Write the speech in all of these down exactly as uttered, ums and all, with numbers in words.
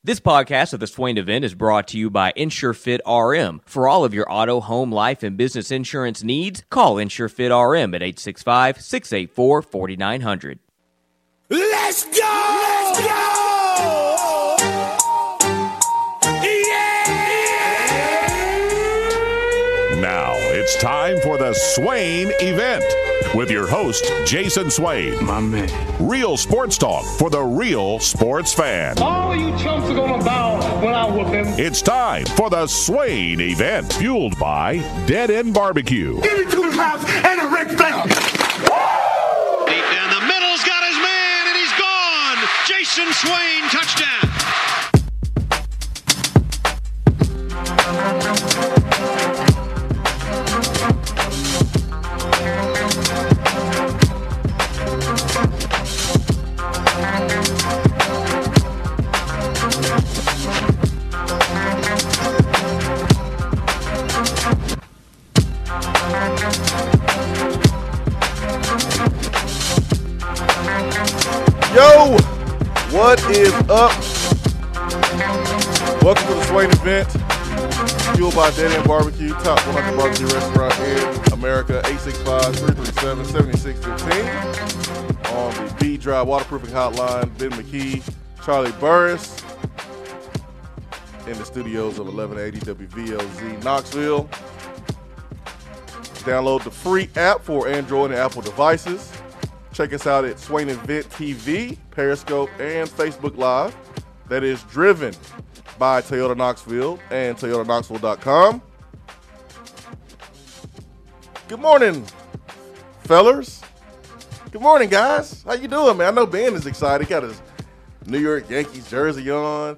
This podcast of the Swain event is brought to you by InsureFit R M. For all of your auto, home, life, and business insurance needs, call InsureFit R M at eight six five, six eight four, four nine zero zero. Let's go! Let's go! Yeah! Now it's time for the Swain event with your host, Jason Swain. My man. Real sports talk for the real sports fan. All you chumps are gonna bow when I whoop him. It's time for the Swain event, fueled by Dead End Barbecue. Give me two laps and a Ric Flair. Deep down the middle's got his man, and he's gone. Jason Swain, touchdown. Yo, what is up? Welcome to the Swain event, fueled by Dead End Barbecue, top one hundred barbecue restaurant in America, eight six five, three three seven, seven six one five. On the B Drive Waterproofing Hotline, Ben McKee, Charlie Burris, in the studios of eleven eighty W V L Z Knoxville. Download the free app for Android and Apple devices. Check us out at Swain Event T V, Periscope, and Facebook Live. That is driven by Toyota Knoxville and Toyota Knoxville dot com. Good morning, fellers. Good morning, guys. How you doing, man? I know Ben is excited. He got his New York Yankees jersey on.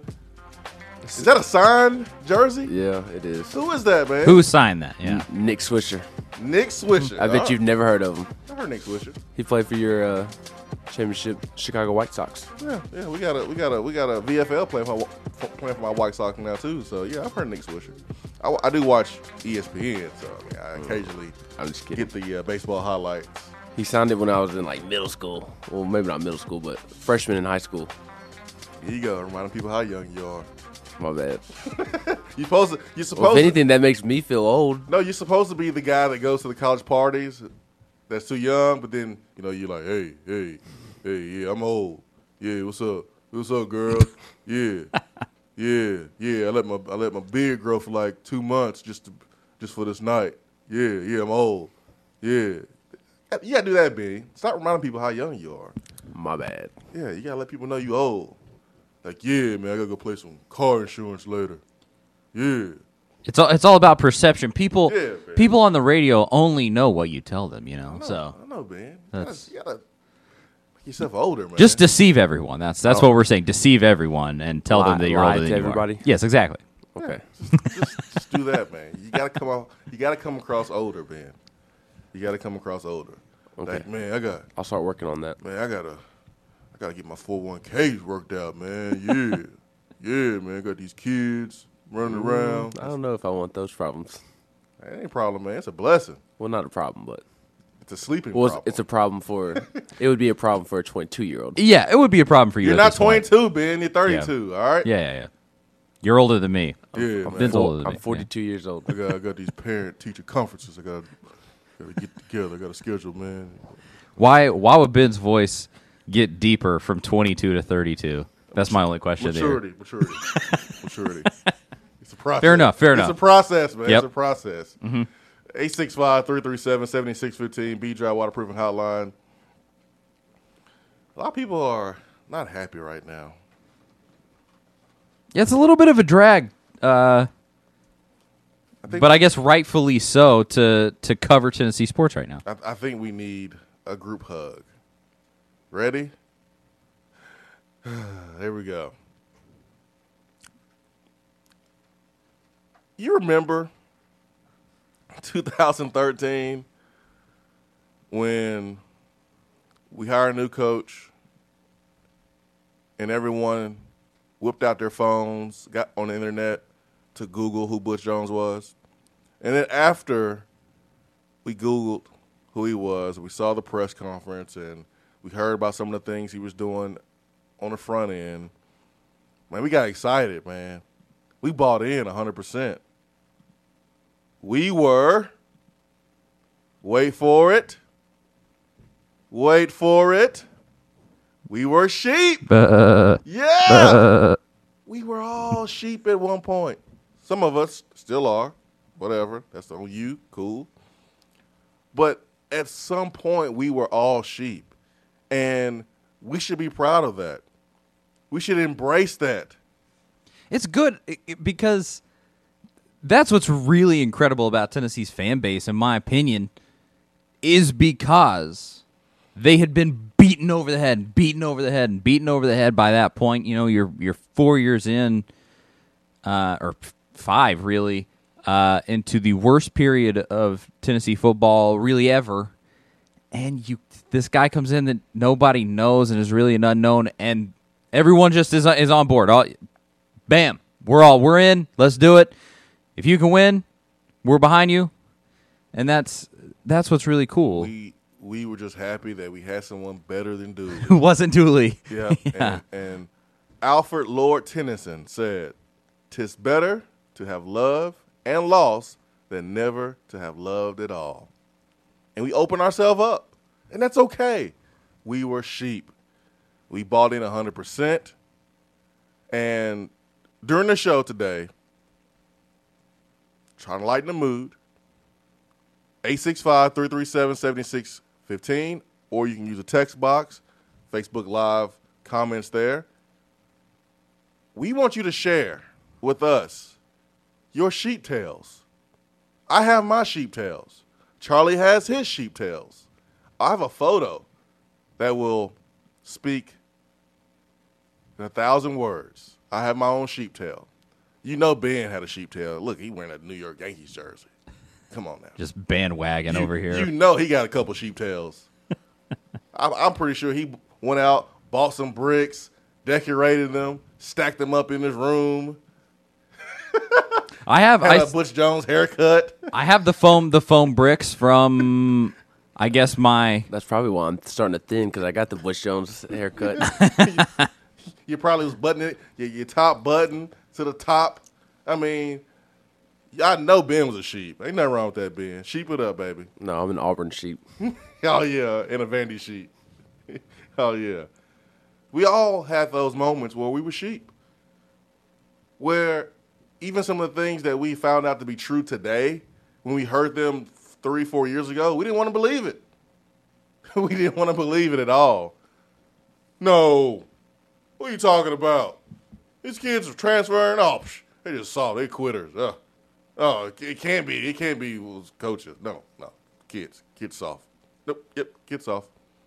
Is that a signed jersey? Yeah, it is. Who is that, man? Who signed that? Yeah. N- Nick Swisher. Nick Swisher. I bet Oh, you've never heard of him. I heard Nick Swisher. He played for your uh, championship Chicago White Sox. Yeah, yeah, we got a we got a we got a V F L playing for my, playing for my White Sox now too. So yeah, I've heard Nick Swisher. I, I do watch E S P N, so I, mean, I occasionally I'm just kidding. get the uh, baseball highlights. He signed it when I was in like middle school. Well, maybe not middle school, but freshman in high school. Here you go, reminding people how young you are. My bad. You supposed to you supposed Well, if to, anything, that makes me feel old. no, you're supposed to be the guy that goes to the college parties that's too young, but then you know you're like, hey, hey, hey, yeah, I'm old. Yeah, what's up? What's up, girl? Yeah, yeah, yeah. I let my I let my beard grow for like two months just to, just for this night. Yeah, yeah, I'm old. Yeah, you gotta do that, B. Stop reminding people how young you are. My bad. Yeah, you gotta let people know you old. Like, yeah, man, I gotta go play some car insurance later. Yeah. It's all, it's all about perception. People Yeah, man. people on the radio only know what you tell them, you know. I know, So I know, man. You gotta, That's- you gotta make yourself older, man. just deceive everyone. That's that's Oh. what we're saying. Deceive everyone and tell Lie- them that you're lie older to than you are. everybody? Yes, exactly. Okay. just, just do that, man. You gotta come out. You gotta come across older, man. You gotta come across older. Okay. Like, man, I got, I'll start working on that. man, I gotta, I gotta get my four oh one K's worked out, man. Yeah, yeah, man. I got these kids running around. I don't know if I want those problems. That ain't a problem, man. It's a blessing. Well, not a problem, but It's a sleeping well, it's, problem. it's a problem for. It would be a problem for a twenty-two-year-old. Yeah, it would be a problem for you. You're at not this point. twenty-two, Ben. You're thirty-two. All right. Yeah, yeah, yeah. You're older than me. Yeah, man. Ben's older than I'm me. forty-two years old. I got, I got these parent-teacher conferences. I got, got to get together. I got a schedule, man. Why why would Ben's voice get deeper from twenty-two to thirty-two? That's my only question Maturity, there. maturity, maturity. It's a process. Fair enough, fair it's enough. It's a process, man. Yep. It's a process. eight six five, three three seven, seven six one five, B-Drive Waterproofing Hotline. A lot of people are not happy right now. Yeah, it's a little bit of a drag, uh, I think, but I guess rightfully so to to cover Tennessee sports right now. I, I think we need a group hug. Ready? There we go. You remember two thousand thirteen when we hired a new coach and everyone whipped out their phones, got on the internet to Google who Butch Jones was. And then after we Googled who he was, we saw the press conference, and we heard about some of the things he was doing on the front end. man, we got excited, man. We bought in one hundred percent. We were, wait for it, wait for it, we were sheep. Uh, Yeah. uh, We were all sheep at one point. Some of us still are. Whatever. That's on you. Cool. But at some point, we were all sheep. And we should be proud of that. We should embrace that. it's good i- i- because that's what's really incredible about Tennessee's fan base, in my opinion, is because they had been beaten over the head, and beaten over the head, and beaten over the head by that point. You know, you're you're four years in, uh, or f- five really, uh, into the worst period of Tennessee football really ever, and you this guy comes in that nobody knows and is really an unknown, and everyone just is is on board. All, bam, we're all we're in. Let's do it. If you can win, we're behind you, and that's that's what's really cool. We we were just happy that we had someone better than Dooley. Who wasn't Dooley? Yeah. Yeah. And, and Alfred Lord Tennyson said, "'Tis better to have loved and lost than never to have loved at all." And we open ourselves up, and that's okay. We were sheep. We bought in one hundred percent. And during the show today, trying to lighten the mood, eight six five, three three seven, seven six one five, or you can use a text box, Facebook Live comments there. We want you to share with us your sheep tales. I have my sheep tales. Charlie has his sheep tales. I have a photo that will speak in a thousand words. I have my own sheep tale. You know Ben had a sheep tail. Look, he wearing a New York Yankees jersey. Come on now. Just bandwagon You- over here. You know he got a couple sheep tails. I'm, I'm pretty sure he went out, bought some bricks, decorated them, stacked them up in his room, I have had I, a Butch Jones haircut. I have the foam the foam bricks from I guess my That's probably why I'm starting to thin, because I got the Butch Jones haircut. You probably was buttoning it, your, your top button to the top. I mean, I know Ben was a sheep. Ain't nothing wrong with that, Ben. Sheep it up, baby. No, I'm an Auburn sheep. Oh, yeah, and a Vandy sheep. Oh, yeah. We all had those moments where we were sheep, where even some of the things that we found out to be true today, when we heard them three, four years ago, we didn't want to believe it. We didn't want to believe it at all. No. What are you talking about? These kids are transferring. Oh, psh, they just saw. They quitters. Uh, oh, it, it can't be. It can't be those coaches. No, no. Kids. Kids soft. Nope. Yep. Kids soft.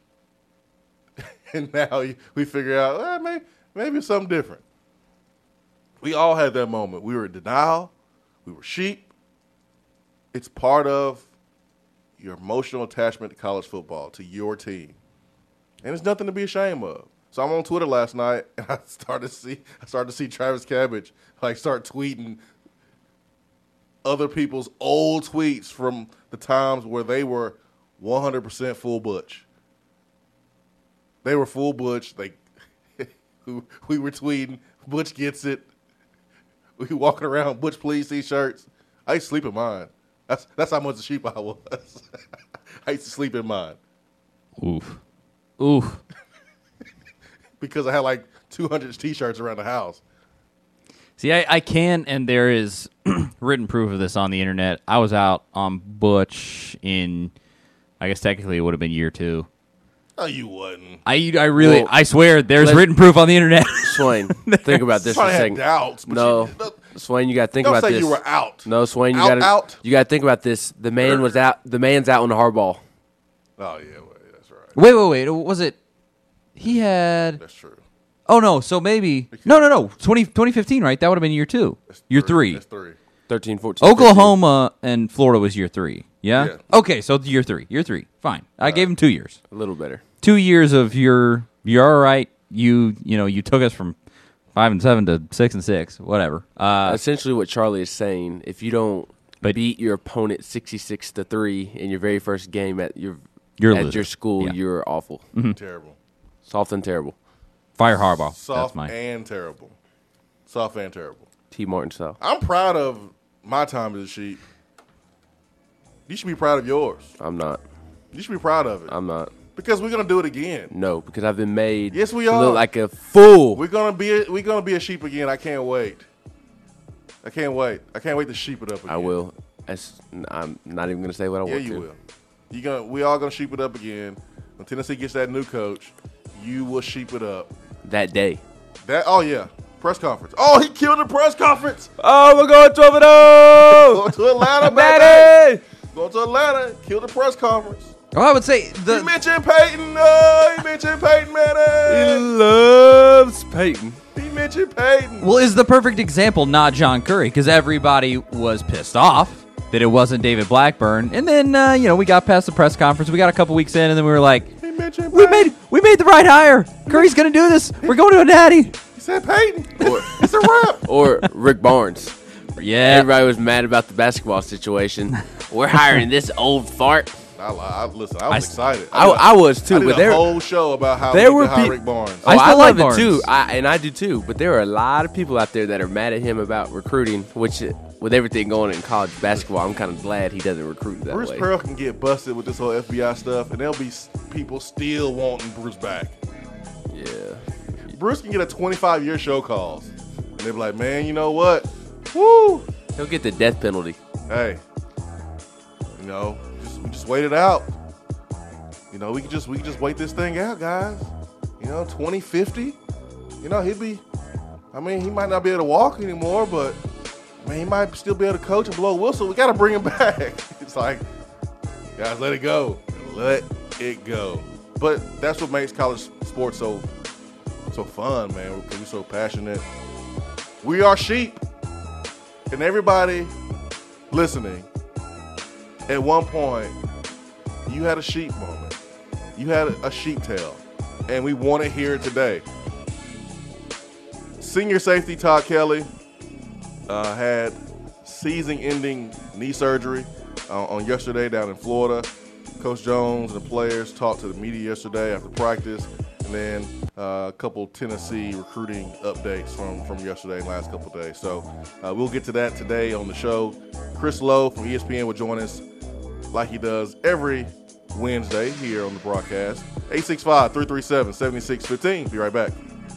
And now we figure out, eh, maybe, maybe it's something different. We all had that moment. We were in denial. We were sheep. It's part of your emotional attachment to college football, to your team. And it's nothing to be ashamed of. So I'm on Twitter last night, and I started to see I started to see Travis Cabbage like start tweeting other people's old tweets from the times where they were one hundred percent full Butch. They were full Butch. They we were tweeting, Butch gets it. We were walking around, Butch please t-shirts. I used to sleep in mine. That's that's how much a sheep I was. I used to sleep in mine. oof. Oof. Because I had like two hundred t-shirts around the house. See, I, I can, and there is written proof of this on the internet. I was out on Butch in, I guess technically it would have been year two. Oh, you wasn't. I I really, Well, I swear, there's let's- written proof on the internet. Swain, think about this for a Probably had second. doubts. But No, you, don't Swain, you got to think don't about say this. you were out. No, Swain, you Out, got to out. you got to think about this. The man was out. The man's out on the hardball. Oh, yeah, well, that's right. wait, wait, wait. Was it, he had, That's true. oh no, so maybe, no, no, no, twenty, twenty fifteen, right? That would have been year two. That's Year three. That's three. thirteen, fourteen, Oklahoma and Florida was year three. Yeah? Yeah. Okay, so year three. Year three. Fine. I gave him two years. fifteen. A little better. Two years of you're you're all right. You you know you took us from five and seven to six and six. Whatever. Uh, Essentially, what Charlie is saying: if you don't But- beat your opponent sixty-six to three in your very first game at your You're a at loser. your school, Yeah. you're awful, Terrible. soft and terrible. Fire Harbaugh. Soft That's my. and terrible. Soft and terrible. T. Martin style. I'm proud of my time as a Sheep. You should be proud of yours. I'm not. You should be proud of it. I'm not. Because we're gonna do it again. No, because I've been made Yes, we to are. look like a fool. We're gonna be a, we're gonna be a sheep again. I can't wait. I can't wait. I can't wait to sheep it up again. I will. That's, I'm not even going to say what I Yeah, want you to. will. You gonna we all gonna sheep it up again. When Tennessee gets that new coach, you will sheep it up. That day. That oh yeah. Press conference. Oh, he killed the press conference. Oh, we're going twelve and oh. Going to Atlanta, Maddie. baby. Going to Atlanta. Killed the press conference. Well, I would say the He mentioned Peyton. Oh, he mentioned Peyton He Manning. loves Peyton. He mentioned Peyton. well is the perfect example not John Curry, because everybody was pissed off that it wasn't David Blackburn, and then uh, you know we got past the press conference, we got a couple weeks in, and then we were like, He mentioned we Peyton. made we made the right hire. Curry's gonna do this. We're going to a natty. He said Peyton. Or, It's a wrap. or Rick Barnes. Yeah, Everybody was mad about the basketball situation. We're hiring this old fart. I, I listen. I was I- excited. I, I was too, I did but a there, whole show about how there we were could hire pe- Rick Barnes. Oh, I still love like it too, Barnes. I, and I do too. But there are a lot of people out there that are mad at him about recruiting. Which, uh, with everything going in college basketball, I'm kind of glad he doesn't recruit that Bruce way. Pearl can get busted with this whole F B I stuff, and there'll be s- people still wanting Bruce back. Yeah, Bruce can get a twenty-five year show calls, and they'll be like, "Man, you know what? Woo! he'll get the death penalty. Hey, you know, just we just wait it out. You know, we can just we can just wait this thing out, guys. You know, twenty fifty. You know, he'd be. I mean, he might not be able to walk anymore, but man, he might still be able to coach and blow a whistle. We got to bring him back. It's like, guys, let it go, let it go. But that's what makes college sports so so fun, man. Because we're so passionate. We are sheep, and everybody listening, at one point, you had a sheep moment. You had a sheep tale, and we want to hear it today. Senior safety Todd Kelly uh, had season-ending knee surgery uh, on yesterday down in Florida. Coach Jones and the players talked to the media yesterday after practice, and then uh, a couple Tennessee recruiting updates from, from yesterday and last couple days. So uh, we'll get to that today on the show. Chris Lowe from E S P N will join us like he does every Wednesday here on the broadcast. eight six five, three three seven, seven six one five. Be right back.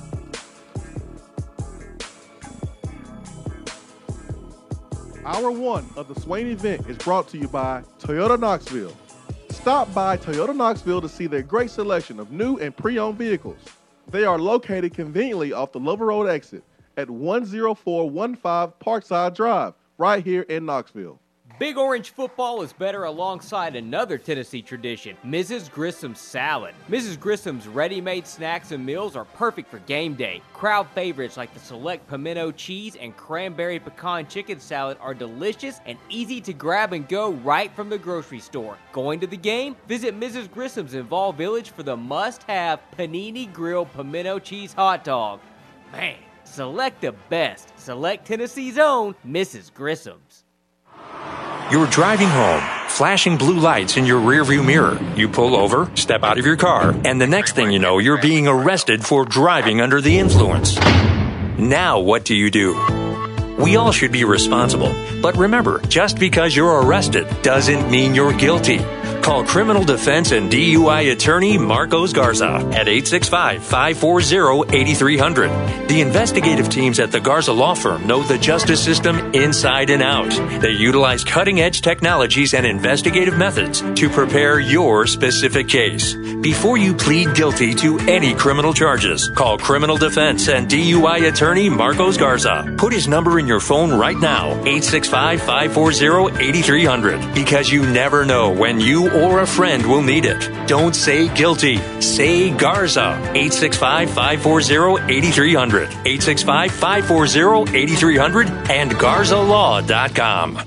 Hour one of the Swain event is brought to you by Toyota Knoxville. Stop by Toyota Knoxville to see their great selection of new and pre-owned vehicles. They are located conveniently off the Lover Road exit at one oh four one five Parkside Drive, right here in Knoxville. Big Orange football is better alongside another Tennessee tradition, Missus Grissom's salad. Missus Grissom's ready-made snacks and meals are perfect for game day. Crowd favorites like the select pimento cheese and cranberry pecan chicken salad are delicious and easy to grab and go right from the grocery store. Going to the game? Visit Missus Grissom's in Vol Village for the must-have panini grilled pimento cheese hot dog. Man, select the best. Select Tennessee's own Missus Grissom's. You're driving home, flashing blue lights in your rearview mirror. You pull over, step out of your car, and the next thing you know, you're being arrested for driving under the influence. Now what do you do? We all should be responsible. But remember, just because you're arrested doesn't mean you're guilty. Call criminal defense and D U I attorney Marcos Garza at eight six five, five four zero, eight three zero zero. The investigative teams at the Garza Law Firm know the justice system inside and out. They utilize cutting-edge technologies and investigative methods to prepare your specific case. Before you plead guilty to any criminal charges, call criminal defense and D U I attorney Marcos Garza. Put his number in your phone right now, eight six five, five four zero, eight three zero zero, because you never know when you or a friend will need it. Don't say guilty. Say Garza. eight six five, five four zero, eight three zero zero. eight six five, five four zero, eight three zero zero and garza law dot com.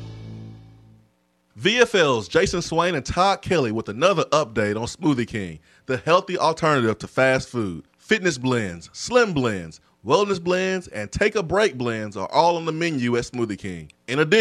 V F L's Jason Swain and Todd Kelly with another update on Smoothie King, the healthy alternative to fast food. Fitness blends, slim blends, wellness blends, and take a break blends are all on the menu at Smoothie King. In addition,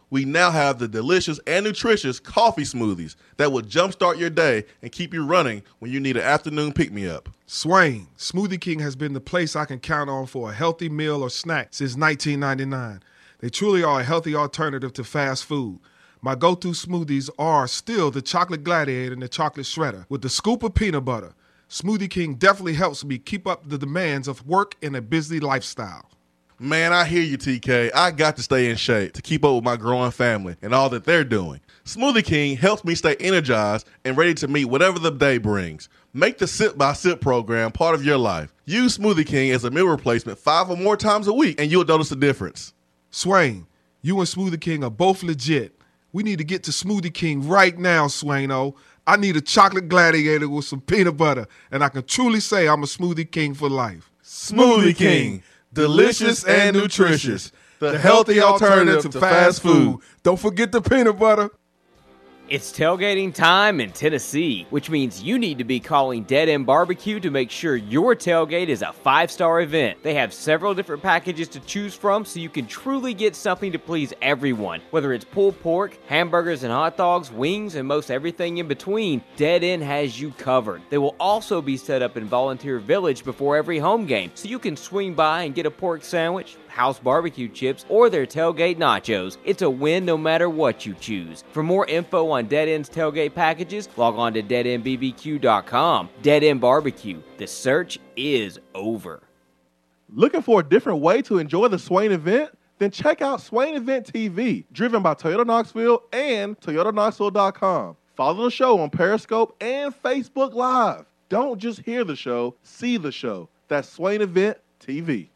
we now have the delicious and nutritious coffee smoothies that will jumpstart your day and keep you running when you need an afternoon pick-me-up. Swain, Smoothie King has been the place I can count on for a healthy meal or snack since nineteen ninety-nine. They truly are a healthy alternative to fast food. My go-to smoothies are still the Chocolate Gladiator and the Chocolate Shredder with the scoop of peanut butter. Smoothie King definitely helps me keep up the demands of work and a busy lifestyle. Man, I hear you, T K. I got to stay in shape to keep up with my growing family and all that they're doing. Smoothie King helps me stay energized and ready to meet whatever the day brings. Make the Sip by Sip program part of your life. Use Smoothie King as a meal replacement five or more times a week, and you'll notice a difference. Swain, you and Smoothie King are both legit. We need to get to Smoothie King right now, Swaino. I need a Chocolate Gladiator with some peanut butter, and I can truly say I'm a Smoothie King for life. Smoothie King. Delicious and nutritious. The healthy alternative to fast food. Don't forget the peanut butter. It's tailgating time in Tennessee, which means you need to be calling Dead End Barbecue to make sure your tailgate is a five-star event. They have several different packages to choose from, so you can truly get something to please everyone. Whether it's pulled pork, hamburgers and hot dogs, wings, and most everything in between, Dead End has you covered. They will also be set up in Volunteer Village before every home game, so you can swing by and get a pork sandwich, house barbecue chips, or their tailgate nachos. It's a win no matter what you choose. For more info on Dead End's tailgate packages, log on to dead end b b q dot com. Dead End Barbecue. The search is over. Looking for a different way to enjoy the Swain event? Then check out Swain Event T V, driven by Toyota Knoxville and Toyota Knoxville dot com. Follow the show on Periscope and Facebook Live. Don't just hear the show, see the show. That's Swain Event T V.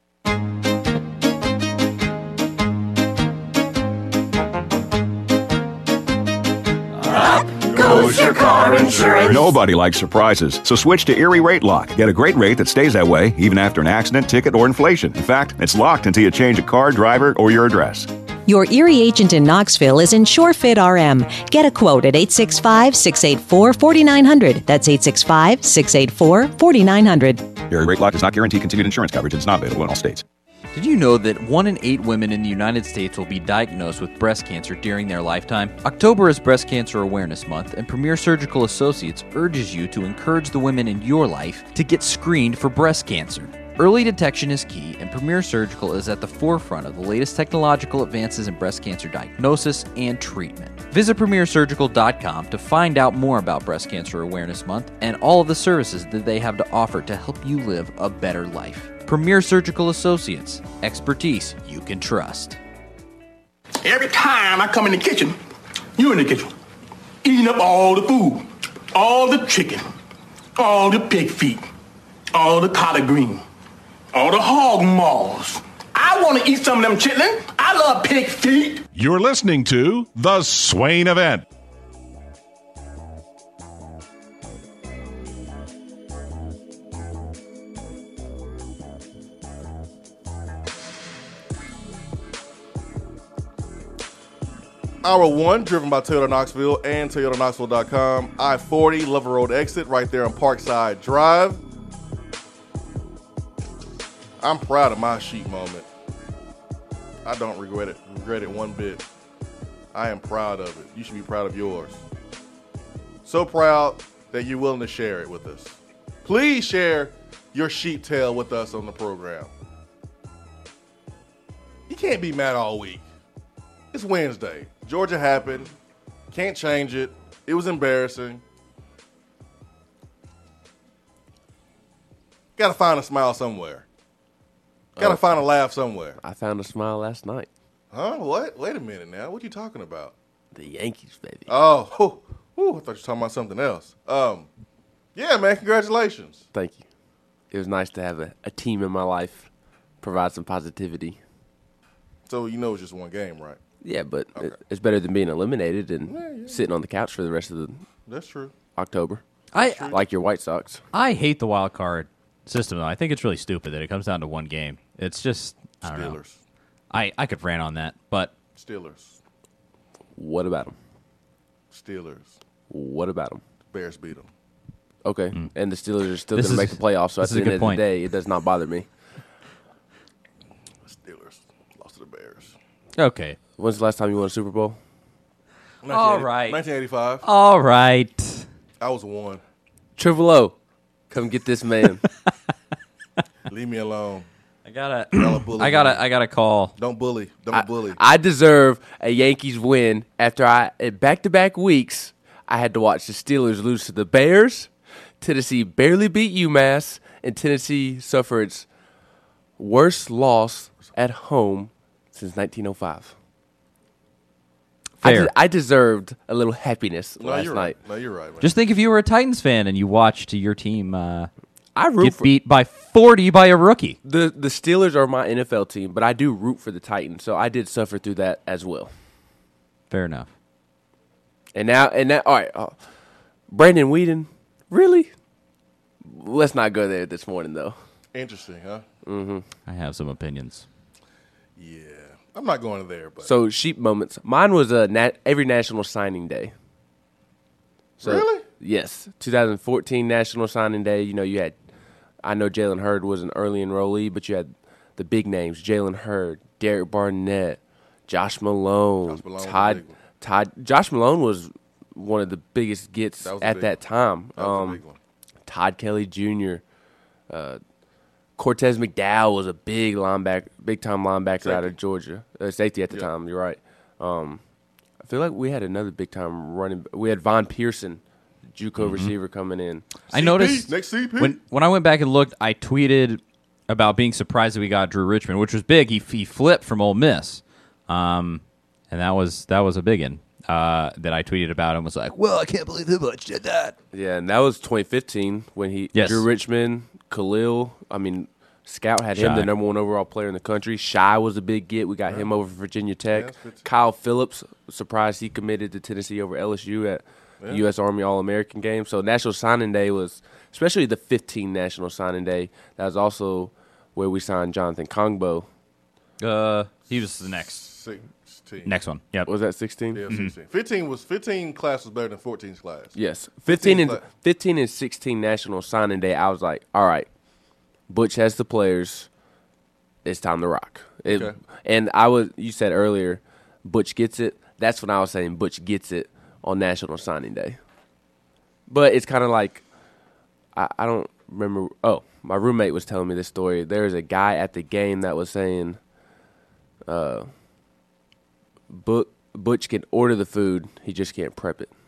Goes your car insurance. Nobody likes surprises, so switch to Erie Rate Lock. Get a great rate that stays that way even after an accident, ticket, or inflation. In fact, it's locked until you change a car, driver, or your address. Your Erie agent in Knoxville is InsureFit R M. Get a quote at eight six five, six eight four, four nine zero zero. That's eight six five, six eight four, four nine zero zero. Erie Rate Lock does not guarantee continued insurance coverage and is not available in all states. Did you know that one in eight women in the United States will be diagnosed with breast cancer during their lifetime? October is Breast Cancer Awareness Month, and Premier Surgical Associates urges you to encourage the women in your life to get screened for breast cancer. Early detection is key, and Premier Surgical is at the forefront of the latest technological advances in breast cancer diagnosis and treatment. Visit premier surgical dot com to find out more about Breast Cancer Awareness Month and all of the services that they have to offer to help you live a better life. Premier Surgical Associates, expertise you can trust. Every time I come in the kitchen, you in the kitchen, eating up all the food, all the chicken, all the pig feet, all the collard green, all the hog maws. I want to eat some of them chitlin. I love pig feet. You're listening to The Swain Event. Hour one, driven by Toyota Knoxville and Toyota Knoxville dot com. I forty, Lover Road exit, right there on Parkside Drive. I'm proud of my sheep moment. I don't regret it, regret it one bit. I am proud of it. You should be proud of yours. So proud that you're willing to share it with us. Please share your sheep tale with us on the program. You can't be mad all week. It's Wednesday. Georgia happened. Can't change it. It was embarrassing. Gotta find a smile somewhere. Gotta Oh. find a laugh somewhere. I found a smile last night. Huh? What? Wait a minute now. What you talking about? The Yankees, baby. Oh, whew, whew, I thought you were talking about something else. Um, yeah, man, congratulations. Thank you. It was nice to have a, a team in my life provide some positivity. So you know it's just one game, right? Yeah, but Okay. it, it's better than being eliminated and Yeah, yeah. sitting on the couch for the rest of the That's true. October. I Like your White Sox. I hate the wild card system, though. I think it's really stupid that it comes down to one game. It's just, I don't know. Steelers. I, I could rant on that, but Steelers. What about them? Steelers. What about them? Bears beat them. Okay, and the Steelers are still This going to is- make the playoffs, so at this is the a end good of point. the day, it does not bother me. Steelers lost to the Bears. Okay. When's the last time you won a Super Bowl? All right. nineteen eighty-five. All right. I was one. Triple O, come get this man. Leave me alone. I gotta. Y'all a bully, I gotta. man. I gotta call. Don't bully. Don't I, bully. I deserve a Yankees win after I, in back-to-back weeks, I had to watch the Steelers lose to the Bears. Tennessee barely beat UMass, and Tennessee suffered its worst loss at home since nineteen oh five. I, Fair. de- I deserved a little happiness no, last you're night. right. No, you're right, man. Just think if you were a Titans fan and you watched your team uh, I root get for beat by forty by a rookie. the the Steelers are my N F L team, but I do root for the Titans, so I did suffer through that as well. Fair enough. And now, and now, all right, uh, Brandon Whedon, really? Let's not go there this morning, though. Interesting, huh? Mm-hmm. I have some opinions. Yeah. I'm not going there, but So, sheep moments. Mine was a nat- every National Signing Day. So, Really? Yes. twenty fourteen National Signing Day. You know, you had, I know Jalen Hurd was an early enrollee, but you had the big names, Jalen Hurd, Derek Barnett, Josh Malone, Josh Malone was a Todd, big one. Todd. Josh Malone was one of the biggest gets That was a at big that one. time. That was a Um, big one. Todd Kelly Junior Uh, Cortez McDowell was a big linebacker, big time linebacker Safety. out of Georgia, uh, safety at the Yeah. time. You're right. Um, I feel like we had another big time running. We had Von Pearson, JUCO Mm-hmm. receiver, coming in. I noticed Next C P. when when I went back and looked, I tweeted about being surprised that we got Drew Richmond, which was big. He he flipped from Ole Miss, um, and that was that was a big one uh, that I tweeted about and was like, "Well, I can't believe that Butch did that." Yeah, and that was twenty fifteen when he Yes. Drew Richmond, Khalil. I mean, Scout had him Shy. the number one overall player in the country. Shy was a big get. We got him over from Virginia Tech. that's fifteen. Kyle Phillips, surprised he committed to Tennessee over L S U at the U S Army All American game. So National Signing Day was, especially the fifteen National Signing Day. That was also where we signed Jonathan Kongbo. Uh, he was the next sixteen. next one. Yep. Was that sixteen? Yeah, sixteen. fifteen was fifteen class was better than fourteen's class. Yes, fifteen and cla- fifteen and sixteen National Signing Day. I was like, all right, Butch has the players. It's time to rock. It, Okay. And I was, you said earlier, Butch gets it. That's when I was saying Butch gets it on National Signing Day. But it's kind of like, I, I don't remember. Oh, my roommate was telling me this story. There was a guy at the game that was saying, uh, But, Butch can order the food, he just can't prep it.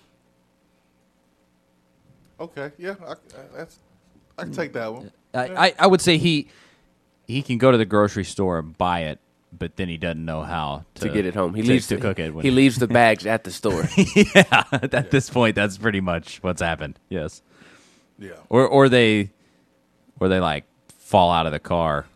Okay, yeah, I, I, that's I can take that one. I, I, I would say he he can go to the grocery store and buy it, but then he doesn't know how to, to get it home. He to, leaves to the, cook it. When He leaves the bags at the store. yeah, at this point, that's pretty much what's happened. Yes. Yeah. Or or they or they like fall out of the car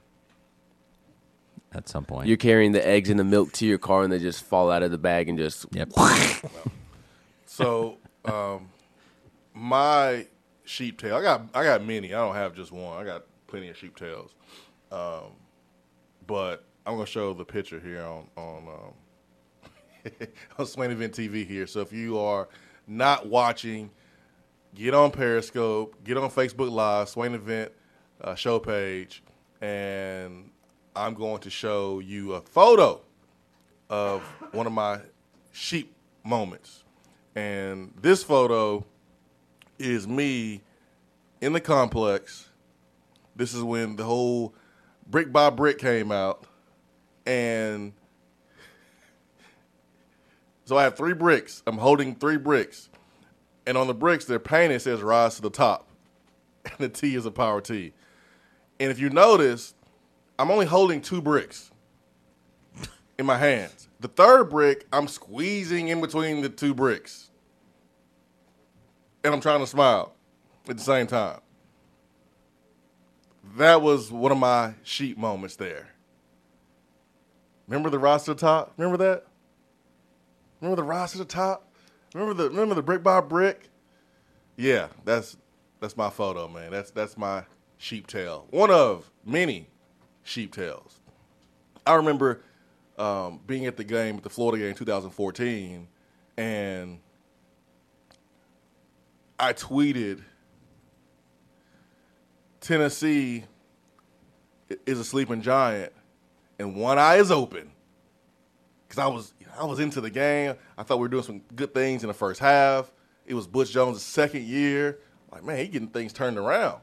at some point. You're carrying the eggs and the milk to your car, and they just fall out of the bag and just. Yep. So, um, my sheep tail, I got I got many. I don't have just one. I got plenty of sheep tails. Um, but I'm gonna show the picture here on on um, on Swain Event T V here. So if you are not watching, get on Periscope, get on Facebook Live, Swain Event uh, show page, and I'm going to show you a photo of one of my sheep moments. And this photo is me in the complex. This is when the whole Brick by Brick came out. And so I have three bricks. I'm holding three bricks. And on the bricks, they're painted, it says rise to the top. And the T is a power T. And if you notice, I'm only holding two bricks in my hands. The third brick, I'm squeezing in between the two bricks. And I'm trying to smile at the same time. That was one of my sheep moments there. Remember the rise to the top? Remember that? Remember the rise to the top? Remember the remember the brick by brick? Yeah, that's that's my photo, man. That's that's my sheep tail. One of many sheep tails. I remember um, being at the game, at the Florida game in two thousand fourteen, and I tweeted, Tennessee is a sleeping giant, and one eye is open. Because I was I was into the game. I thought we were doing some good things in the first half. It was Butch Jones' second year. Like, man, he getting things turned around.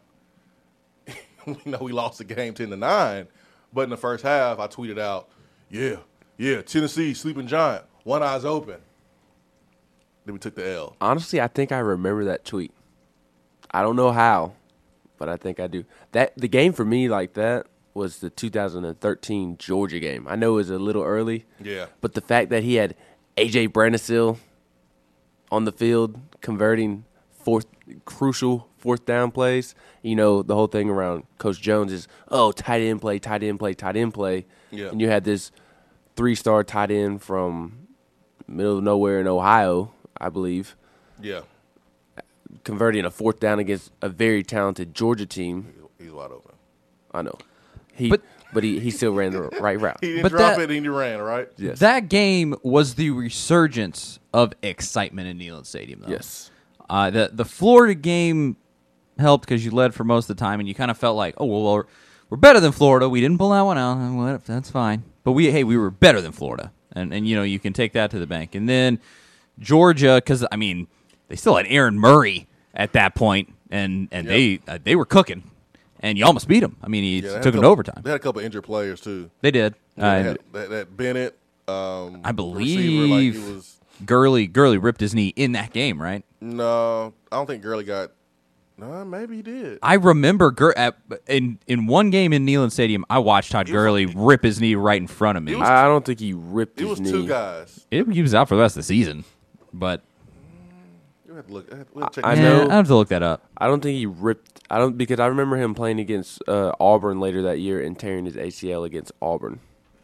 We know we lost the game ten to nine, but in the first half, I tweeted out, yeah, yeah, Tennessee, sleeping giant, one eye's open. Then we took the L. Honestly, I think I remember that tweet. I don't know how, but I think I do. That the game for me like that was the two thousand thirteen Georgia game. I know it was a little early. Yeah. But the fact that he had A J Brandisill on the field converting fourth crucial fourth down plays. You know, the whole thing around Coach Jones is, oh, tight end play, tight end play, tight end play. Yeah. And you had this three-star tight end from middle of nowhere in Ohio, I believe. Yeah. Converting a fourth down against a very talented Georgia team. He's wide open. I know. He, But- but he, he still ran the right route. He didn't But drop that- it and he ran, right? Yes. That game was the resurgence of excitement in Neyland Stadium, though. Yes. Uh, the the Florida game helped because you led for most of the time, and you kind of felt like, oh well, we're, we're better than Florida. We didn't pull that one out. Well, that's fine. But we hey, we were better than Florida, and and you know you can take that to the bank. And then Georgia, because I mean they still had Aaron Murray at that point, and and Yep. they uh, they were cooking, and you almost beat them. I mean, he Yeah, they had took a him to couple- overtime. They had a couple injured players, too. They did. Yeah, Uh, they had, that, that Bennett, um, I the receiver, like, believe he was, Gurley Gurley ripped his knee in that game, right? no, I don't think Gurley got. No, maybe he did. I remember Gur- at, in in one game in Neyland Stadium, I watched Todd Gurley rip his knee right in front of me. I don't think he ripped It his was knee. two guys. It, he was out for the rest of the season, but You have to look. We'll have to check I this yeah, know. I have to look that up. I don't think he ripped. I don't because I remember him playing against uh, Auburn later that year and tearing his A C L against Auburn.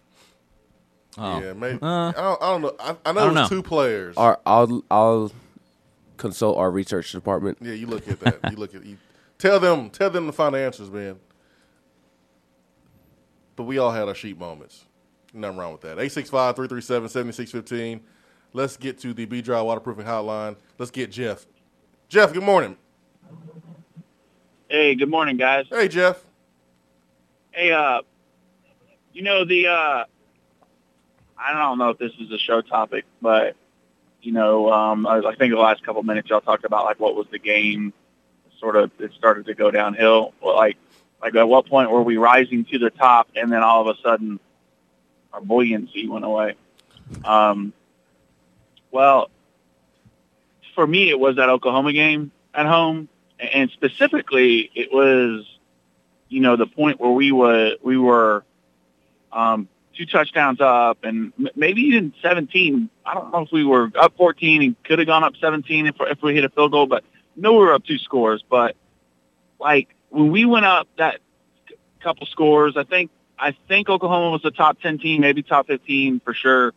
Oh. Yeah, maybe. Uh, I, don't, I don't know. I, I know I it don't was know. two players. Our, I'll I'll consult our research department. Yeah, you look at that. you look at you. Tell them. Tell them to find the answers, man. But we all had our sheep moments. Nothing wrong with that. eight six five, three three seven, seven six one five. Let's get to the B-Dry Waterproofing Hotline. Let's get Jeff. Jeff, good morning. Hey, good morning, guys. Hey, Jeff. Hey, uh, you know, the, uh, I don't know if this is a show topic, but, you know, um, I, I think the last couple minutes y'all talked about, like, what was the game, sort of, it started to go downhill. Well, like, like at what point were we rising to the top, and then all of a sudden our buoyancy went away? Um, well, for me, it was that Oklahoma game at home, and specifically, it was, you know, the point where we were we were um, two touchdowns up, and m- maybe even seventeen. I don't know if we were up fourteen and could have gone up seventeen if if we hit a field goal, but no, we were up two scores. But like when we went up that c- couple scores, I think I think Oklahoma was a top ten team, maybe top fifteen for sure.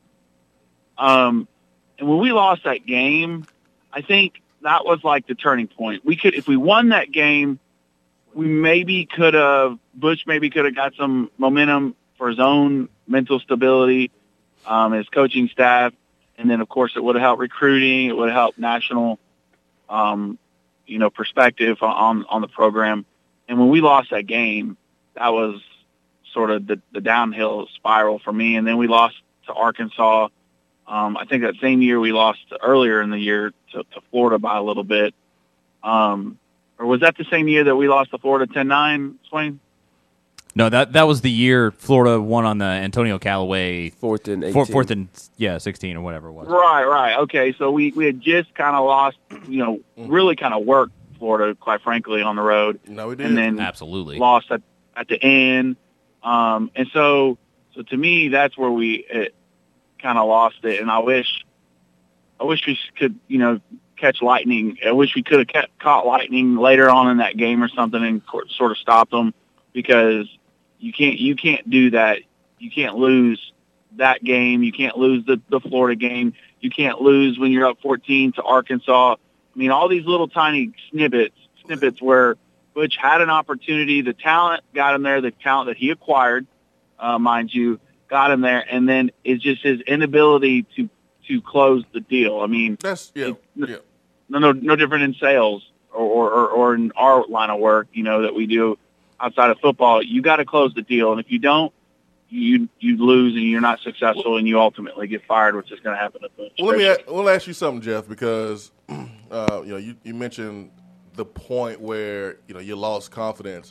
Um, and when we lost that game, I think that was like the turning point. We could, if we won that game, we maybe could have, Butch maybe could have got some momentum for his own mental stability, um, his coaching staff. And then, of course, it would have helped recruiting. It would have helped national, um, you know, perspective on, on the program. And when we lost that game, that was sort of the, the downhill spiral for me. And then we lost to Arkansas. Um, I think that same year we lost earlier in the year to, to Florida by a little bit. Um, or was that the same year that we lost to Florida ten nine, Swain? No, that that was the year Florida won on the Antonio Callaway fourth and four, eighteen. fourth and yeah sixteen or whatever it was. Right, right. Okay, so we, we had just kind of lost, you know, really kind of worked Florida, quite frankly, on the road. No, we did. And then absolutely lost at, at the end. Um, and so, so to me, that's where we it, kind of lost it. And I wish, I wish we could, you know, catch lightning. I wish we could have kept, caught lightning later on in that game or something and co- sort of stopped them, because you can't, you can't do that. You can't lose that game. You can't lose the, the Florida game. You can't lose when you're up fourteen to Arkansas. I mean, all these little tiny snippets, snippets where Butch had an opportunity. The talent got him there, the talent that he acquired, uh, mind you, got him there. And then it's just his inability to, to close the deal. I mean, that's, yeah, yeah. No, no, no different in sales or, or, or in our line of work, you know, that we do outside of football. You got to close the deal. And if you don't, you you lose and you're not successful and you ultimately get fired, which is going to happen to Butch. Well, let me a- we'll ask you something, Jeff, because uh, you know you, you mentioned the point where you know you lost confidence.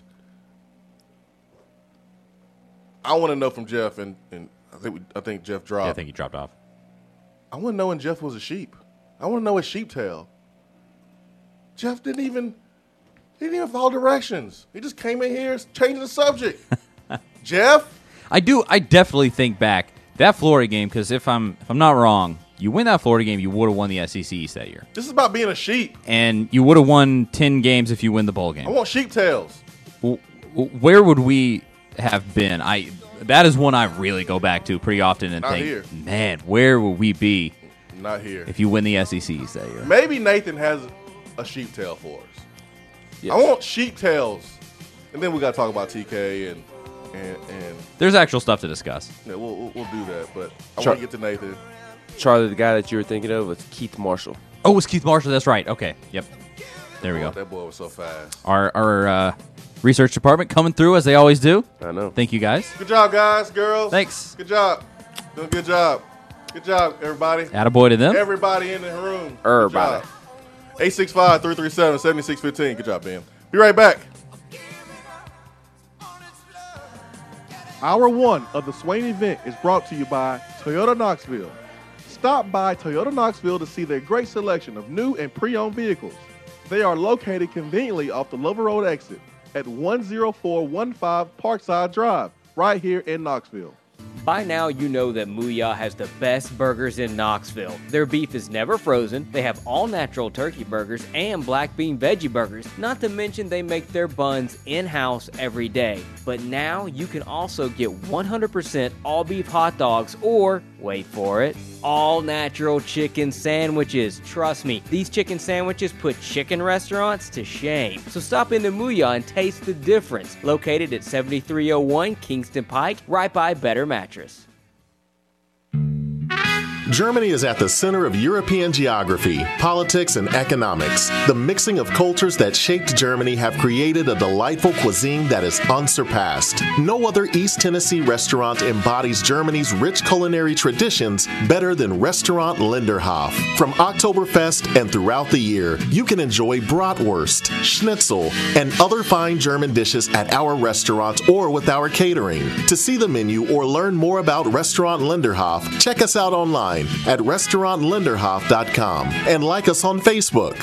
I want to know from Jeff, and, and I think we, I think Jeff dropped. Yeah, I think he dropped off. I want to know when Jeff was a sheep. I want to know his sheep tail. Jeff didn't even he didn't even follow directions. He just came in here changing the subject. Jeff, I do. I definitely think back that Florida game because if I'm if I'm not wrong, you win that Florida game, you would have won the S E C East that year, this is about being a sheep. and you would have won ten games if you win the bowl game. I want sheep tails. W- w- Where would we have been? I that is one I really go back to pretty often and Not think, here. man, where would we be Not here. if you win the S E C East that year? Maybe Nathan has a sheep tail for us. Yes. I want sheep tails, and then we got to talk about T K and and and There's actual stuff to discuss. yeah, we'll we'll, we'll do that. But I Sure. want to get to Nathan. Charlie, the guy that you were thinking of was Keith Marshall. Oh, it was Keith Marshall. That's right. Okay. Yep. There we Oh, go. that boy was so fast. Our our uh, research department coming through as they always do. I know. Thank you guys. Good job, guys, girls. Thanks. Good job. Doing a good job. Good job, everybody. Attaboy to them. Everybody in the room. Everybody. eight six five, three three seven, seven six one five. Good job, Ben. Be right back. Hour one of the Swain event is brought to you by Toyota Knoxville. Stop by Toyota Knoxville to see their great selection of new and pre-owned vehicles. They are located conveniently off the Lover Road exit at one oh four one five Parkside Drive, right here in Knoxville. By now, you know that Mooyah has the best burgers in Knoxville. Their beef is never frozen, they have all-natural turkey burgers and black bean veggie burgers, not to mention they make their buns in-house every day. But now, you can also get one hundred percent all-beef hot dogs or, wait for it, all-natural chicken sandwiches. Trust me, these chicken sandwiches put chicken restaurants to shame. So stop into Mooyah and taste the difference. Located at seventy-three oh one Kingston Pike, right by Better Mattress. Germany is at the center of European geography, politics, and economics. The mixing of cultures that shaped Germany have created a delightful cuisine that is unsurpassed. No other East Tennessee restaurant embodies Germany's rich culinary traditions better than Restaurant Linderhof. From Oktoberfest and throughout the year, you can enjoy bratwurst, schnitzel, and other fine German dishes at our restaurant or with our catering. To see the menu or learn more about Restaurant Linderhof, check us out online at restaurant linderhof dot com and like us on Facebook.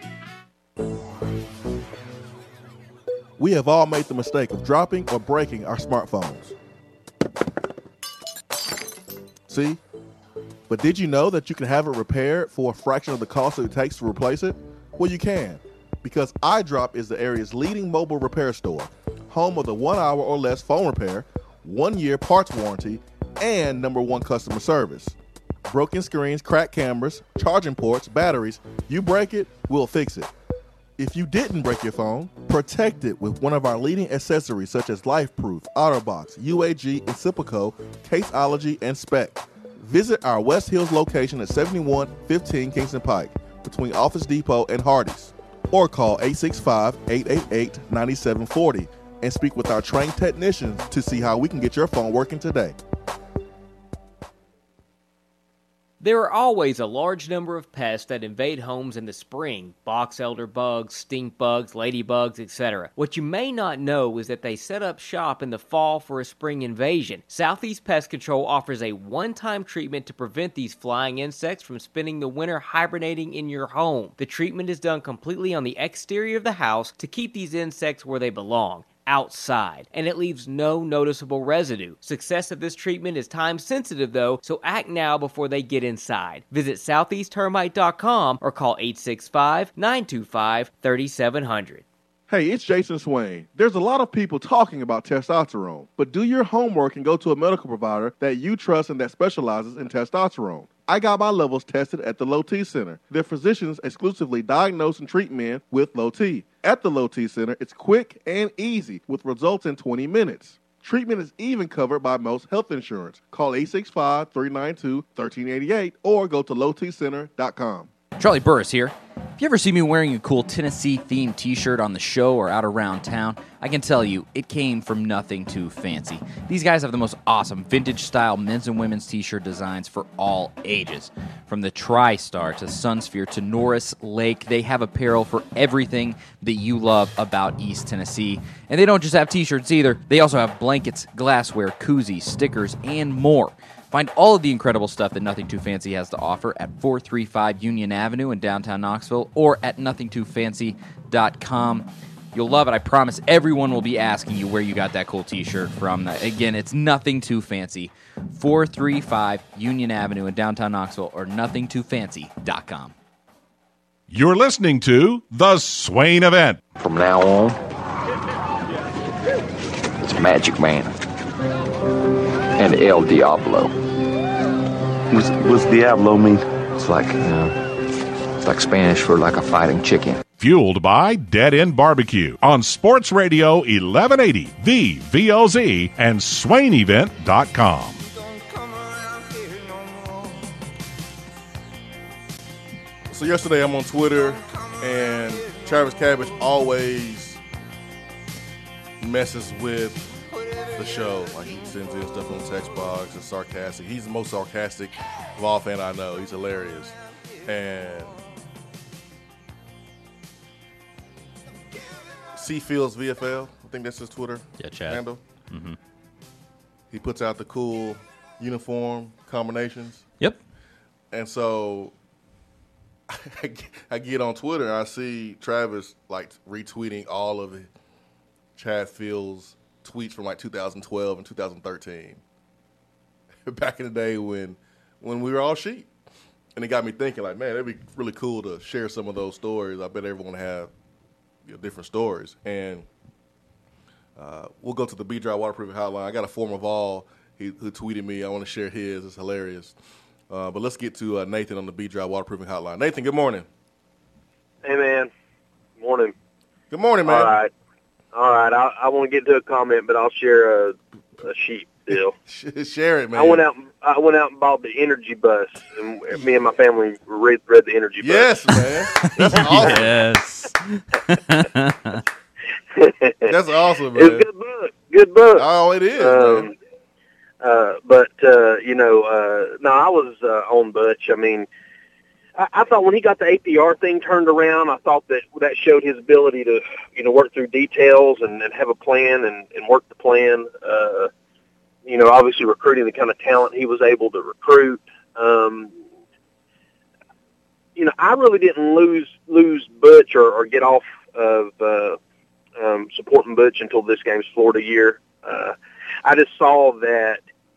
We have all made the mistake of dropping or breaking our smartphones. See? But did you know that you can have it repaired for a fraction of the cost it takes to replace it? Well, you can, because iDrop is the area's leading mobile repair store, home of the one hour or less phone repair, one year parts warranty, and number one customer service. Broken screens, cracked cameras, charging ports, batteries, you break it, we'll fix it. If you didn't break your phone, protect it with one of our leading accessories such as LifeProof, OtterBox, U A G, Incipico, Caseology, and Spec. Visit our West Hills location at seventy-one fifteen Kingston Pike between Office Depot and Hardee's, or call eight six five, eight eight eight, nine seven four zero and speak with our trained technicians to see how we can get your phone working today. There are always a large number of pests that invade homes in the spring. Box elder bugs, stink bugs, ladybugs, et cetera. What you may not know is that they set up shop in the fall for a spring invasion. Southeast Pest Control offers a one-time treatment to prevent these flying insects from spending the winter hibernating in your home. The treatment is done completely on the exterior of the house to keep these insects where they belong, outside, and it leaves no noticeable residue. Success of this treatment is time sensitive though, so act now before they get inside. Visit southeast termite dot com or call eight six five, nine two five, three seven zero zero. Hey, it's Jason Swain. There's a lot of people talking about testosterone, but do your homework and go to a medical provider that you trust and that specializes in testosterone. I got my levels tested at the Low T Center. Their physicians exclusively diagnose and treat men with low T. At the Low T Center, it's quick and easy with results in twenty minutes. Treatment is even covered by most health insurance. Call eight six five, three nine two, one three eight eight or go to low t center dot com. Charlie Burris here. If you ever see me wearing a cool Tennessee-themed t-shirt on the show or out around town, I can tell you, it came from nothing too fancy. These guys have the most awesome vintage-style men's and women's t-shirt designs for all ages. From the TriStar to Sunsphere to Norris Lake, they have apparel for everything that you love about East Tennessee. And they don't just have t-shirts either. They also have blankets, glassware, koozies, stickers, and more. Find all of the incredible stuff that Nothing Too Fancy has to offer at four thirty-five Union Avenue in downtown Knoxville or at nothing too fancy dot com. You'll love it. I promise everyone will be asking you where you got that cool t-shirt from. Again, it's Nothing Too Fancy. four thirty-five Union Avenue in downtown Knoxville or nothing too fancy dot com. You're listening to The Swain Event. From now on, it's Magic Man and El Diablo. What's, what's Diablo mean? It's like, you know, it's like Spanish for like a fighting chicken. Fueled by Dead End Barbecue on Sports Radio eleven eighty, the V O Z, and Swain Event dot com. So yesterday I'm on Twitter, and Travis Cabbage always messes with the show. Like, he sends in stuff on the text box. It's sarcastic. He's the most sarcastic Vol fan I know. He's hilarious. And C Fields V F L, I think that's his Twitter yeah, Chad. handle. Mm-hmm. He puts out the cool uniform combinations. Yep. And so I get on Twitter and I see Travis like retweeting all of it. Chad Fields tweets from like two thousand twelve and two thousand thirteen. Back in the day when when we were all sheep. And it got me thinking, like, man, it'd be really cool to share some of those stories. I bet everyone have, you know, different stories. And uh, we'll go to the B-Dry Waterproofing Hotline. I got a former Vol he, who tweeted me. I want to share his. It's hilarious. Uh, but let's get to uh, Nathan on the B-Dry Waterproofing Hotline. Nathan, good morning. Hey, man. Morning. Good morning, man. All right. All right. I, I want to get to a comment, but I'll share a, a sheep deal. Share it, man. I went out. I went out and bought the Energy Bus, and me and my family read, read the Energy Bus. Yes, man. That's awesome. Yes. That's awesome, man. It's a good book. Good book. Oh, it is, um, man. Uh, but, uh, you know, uh, no, I was uh, on Butch. I mean, I, I thought when he got the A P R thing turned around, I thought that that showed his ability to, you know, work through details and, and have a plan and, and work the plan. Uh, you know, obviously recruiting the kind of talent he was able to recruit. Um, you know, I really didn't lose lose Butch or, or get off of uh, um, supporting Butch until this game's Florida year. Uh, I just saw that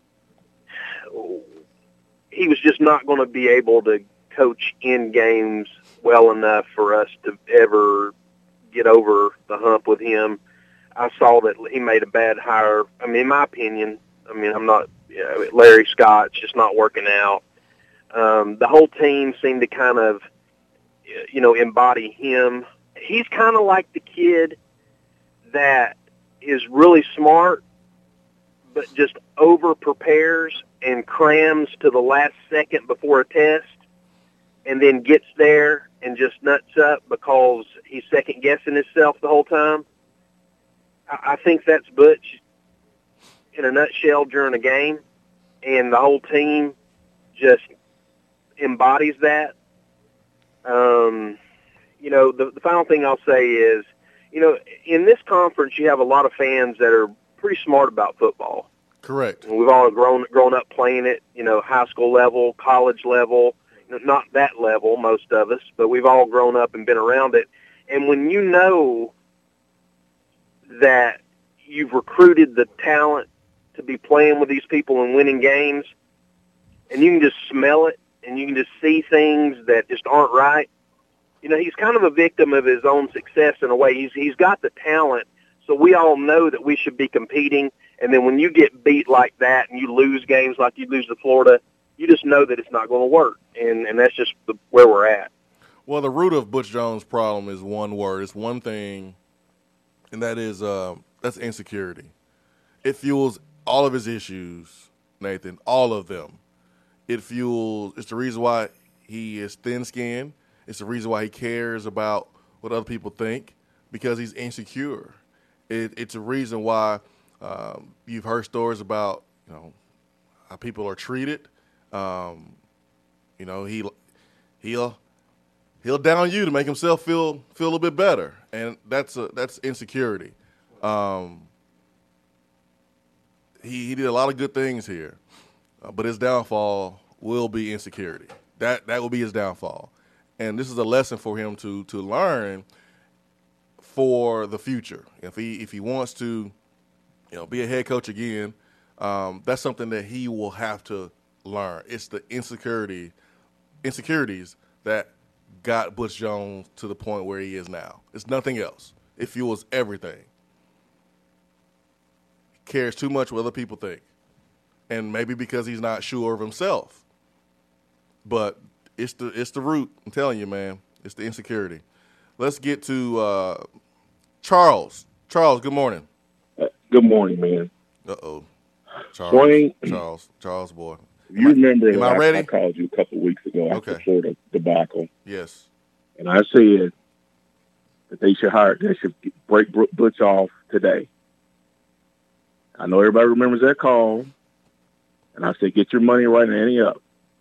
he was just not going to be able to coach in games well enough for us to ever get over the hump with him. I saw that he made a bad hire. I mean, in my opinion, I mean, I'm not, you know, Larry Scott's just not working out. Um, the whole team seemed to kind of, you know, embody him. He's kind of like the kid that is really smart, but just over-prepares and crams to the last second before a test, and then gets there and just nuts up because he's second-guessing himself the whole time. I, I think that's Butch in a nutshell during a game, and the whole team just embodies that. Um, you know, the, the final thing I'll say is, you know, in this conference you have a lot of fans that are pretty smart about football. Correct. And we've all grown grown up playing it, you know, high school level, college level, not that level, most of us, but we've all grown up and been around it. And when you know that you've recruited the talent to be playing with these people and winning games, and you can just smell it, and you can just see things that just aren't right, you know, he's kind of a victim of his own success in a way. He's He's got the talent, so we all know that we should be competing. And then when you get beat like that and you lose games like you lose to Florida, you just know that it's not going to work. And and that's just the, where we're at. Well, the root of Butch Jones' problem is one word. It's one thing, and that is uh, that's insecurity. It fuels all of his issues, Nathan, all of them. It fuels – it's the reason why he is thin-skinned. It's the reason why he cares about what other people think, because he's insecure. It, it's a reason why um, you've heard stories about, you know, how people are treated. Um, you know, he he'll he'll down you to make himself feel feel a little bit better, and that's a, that's insecurity. Um, he he did a lot of good things here, uh, but his downfall will be insecurity. That that will be his downfall, and this is a lesson for him to to learn for the future. If he if he wants to, you know, be a head coach again, um, that's something that he will have to learn. It's the insecurity insecurities that got Butch Jones to the point where he is now. It's nothing else. It fuels everything. He cares too much what other people think, and maybe because he's not sure of himself. But it's the it's the root. I'm telling you, man. It's the insecurity. Let's get to uh, Charles. Charles, good morning. Uh, good morning, man. Uh-oh. Charles, Swain, Charles, Charles, boy. You remember am I I, ready? I called you a couple of weeks ago after Okay. Florida debacle. Yes. And I said that they should hire, they should break Br- Butch off today. I know everybody remembers that call. And I said, get your money right and ante up.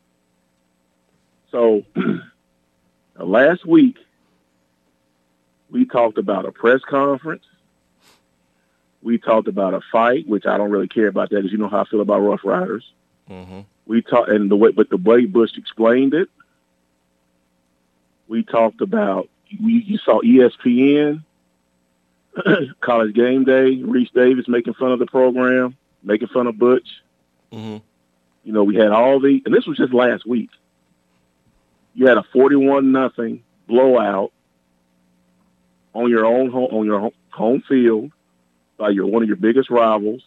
So last week, we talked about a press conference. We talked about a fight, which I don't really care about that because you know how I feel about Rough Riders. Mm-hmm. We talked, and the way, but the way Bush explained it, we talked about. You, you saw E S P N, College Game Day, Reese Davis making fun of the program, making fun of Butch. Mm-hmm. You know, we had all the, and this was just last week. You had a forty-one nothing blowout on your own home, on your home, home field by your one of your biggest rivals.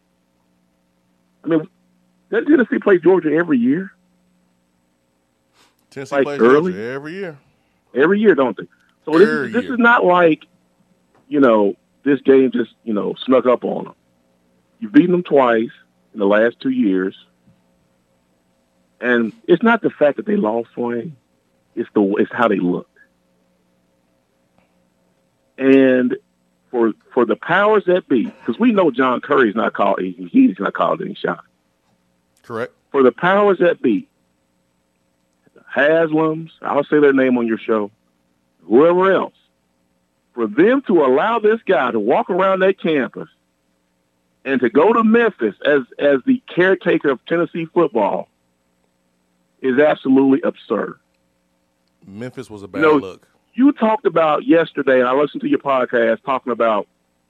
I mean, doesn't Tennessee play Georgia every year? Tennessee Like plays early? Georgia every year. Every year, don't they? So this, Every is, this year. is not like, you know, this game just, you know, snuck up on them. You've beaten them twice in the last two years. And it's not the fact that they lost, Swain. It's the it's how they looked. And for for the powers that be, because we know John Curry's not called, he, he's not called any shot. Correct. For the powers that be, the Haslams, I'll say their name on your show, whoever else, for them to allow this guy to walk around that campus and to go to Memphis as as the caretaker of Tennessee football is absolutely absurd. Memphis was a bad You know, look. You talked about yesterday, and I listened to your podcast talking about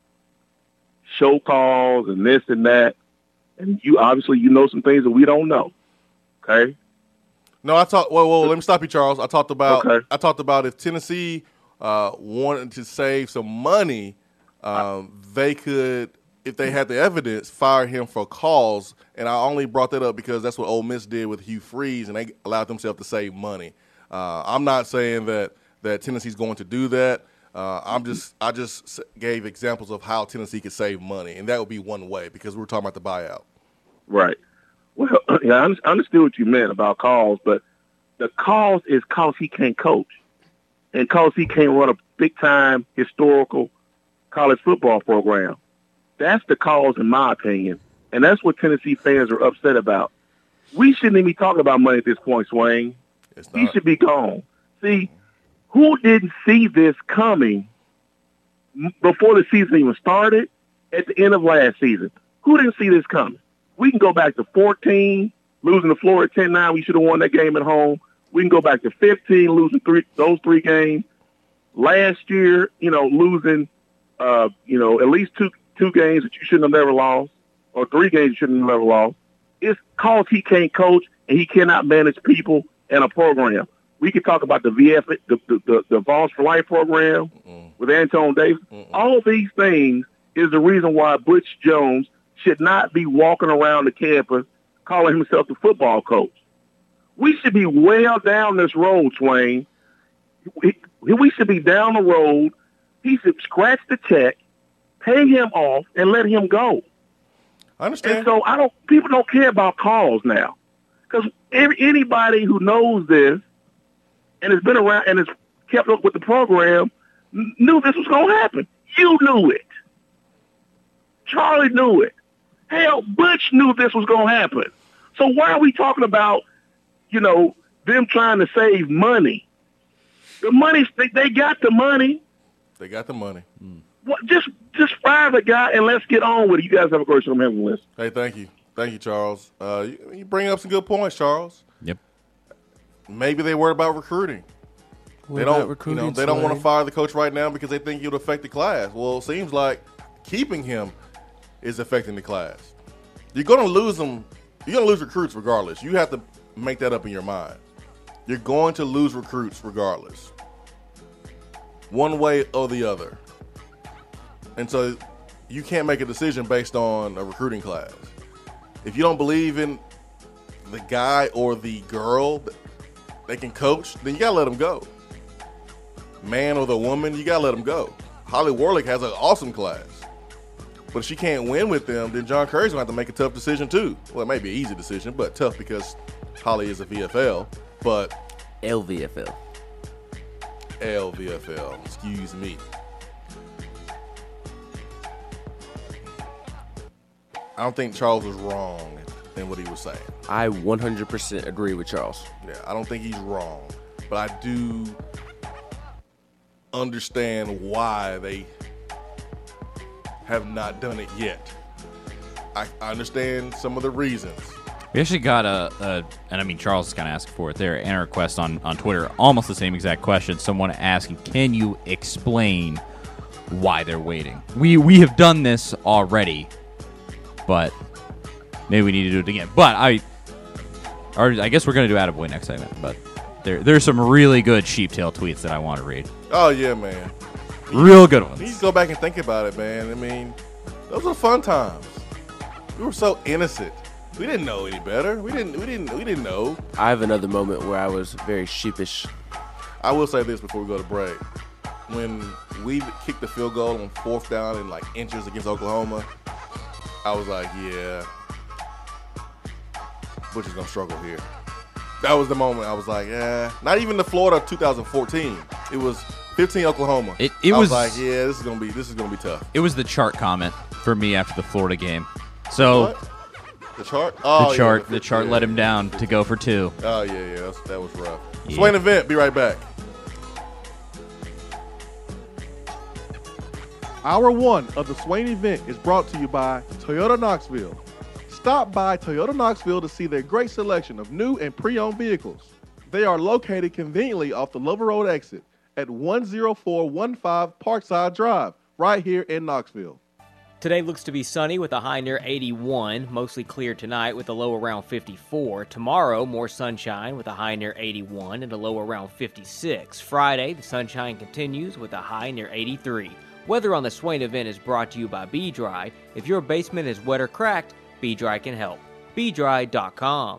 show calls and this and that, and you obviously you know some things that we don't know. Okay. No, I talked. Well, well, let me stop you, Charles. I talked about. Okay. I talked about if Tennessee uh, wanted to save some money, um, they could, if they had the evidence, fire him for calls. And I only brought that up because that's what Ole Miss did with Hugh Freeze, and they allowed themselves to save money. Uh, I'm not saying that that Tennessee's going to do that. Uh, I'm just I just s- gave examples of how Tennessee could save money, and that would be one way because we were talking about the buyout. Right. Well, yeah, I un- I understood what you meant about calls, but the cause is cause he can't coach, and cause he can't run a big time historical college football program. That's the cause, in my opinion, and that's what Tennessee fans are upset about. We shouldn't even be talking about money at this point, Swain. He should be gone. See, who didn't see this coming m- before the season even started? At the end of last season, who didn't see this coming? We can go back to fourteen, losing to Florida ten nine. We should have won that game at home. We can go back to fifteen, losing three those three games. Last year, you know, losing, uh, you know, at least two two games that you shouldn't have never lost, or three games you shouldn't have never lost. It's cause he can't coach and he cannot manage people and a program. We could talk about the V F, the the, the, the Vols for Life program mm. with Antone Davis. Mm-mm. All these things is the reason why Butch Jones should not be walking around the campus calling himself the football coach. We should be well down this road, Swain. We, we should be down the road. He should scratch the check, pay him off, and let him go. I understand. And so I don't. People don't care about calls now, because anybody who knows this and has been around and has kept up with the program n- knew this was going to happen. You knew it. Charlie knew it. Hell, Butch knew this was going to happen. So why are we talking about, you know, them trying to save money? The money, they, they got the money. They got the money. Mm. What, just just fire the guy and let's get on with it. You guys have a great show. I'm having a list. Hey, thank you. Thank you, Charles. Uh, you, you bring up some good points, Charles. Yep. Maybe they worried about recruiting. What they about don't, recruiting, you know, they don't want to Sway? fire the coach right now because they think it would affect the class. Well, it seems like keeping him is affecting the class. You're going to lose them. You're going to lose recruits regardless. You have to make that up in your mind. You're going to lose recruits regardless, one way or the other. And so you can't make a decision based on a recruiting class. If you don't believe in the guy or the girl that they can coach, then you got to let them go. Man or the woman, you got to let them go. Holly Warlick has an awesome class. But if she can't win with them, then John Curry's going to have to make a tough decision too. Well, it may be an easy decision, but tough because Holly is a V F L. But L V F L. L V F L, excuse me. I don't think Charles was wrong in what he was saying. I one hundred percent agree with Charles. Yeah, I don't think he's wrong. But I do understand why they have not done it yet. I, I understand some of the reasons. We actually got a, a and I mean Charles is kind of asking for it there, and a request on, on Twitter, almost the same exact question. Someone asking, can you explain why they're waiting? We we have done this already, but maybe we need to do it again. But I, or I guess we're gonna do Attaboy next segment. But there there's some really good sheeptail tweets that I want to read. Oh yeah, man. Real good ones. You need to go back and think about it, man. I mean, those were fun times. We were so innocent. We didn't know any better. We didn't. We didn't. We didn't know. I have another moment where I was very sheepish. I will say this before we go to break. When we kicked the field goal on fourth down in like inches against Oklahoma, I was like, yeah, Butch is gonna struggle here. That was the moment I was like, yeah. Not even the Florida of two thousand fourteen. It was fifteen Oklahoma. It, it I was, was like, yeah, this is gonna be this is gonna be tough. It was the chart comment for me after the Florida game. So what? The chart? Oh, the chart. Yeah, the, the chart yeah, let him down to go for two. Oh yeah, yeah, that's, that was rough. Yeah. Swain Event. Be right back. Hour one of the Swain Event is brought to you by Toyota Knoxville. Stop by Toyota Knoxville to see their great selection of new and pre-owned vehicles. They are located conveniently off the Lover Road exit at one oh four one five Parkside Drive, right here in Knoxville. Today looks to be sunny with a high near eighty-one, mostly clear tonight with a low around fifty-four. Tomorrow, more sunshine with a high near eighty-one and a low around fifty-six. Friday, the sunshine continues with a high near eighty-three. Weather on the Swain Event is brought to you by B-Dry. If your basement is wet or cracked, B-Dry can help. B dry dot com.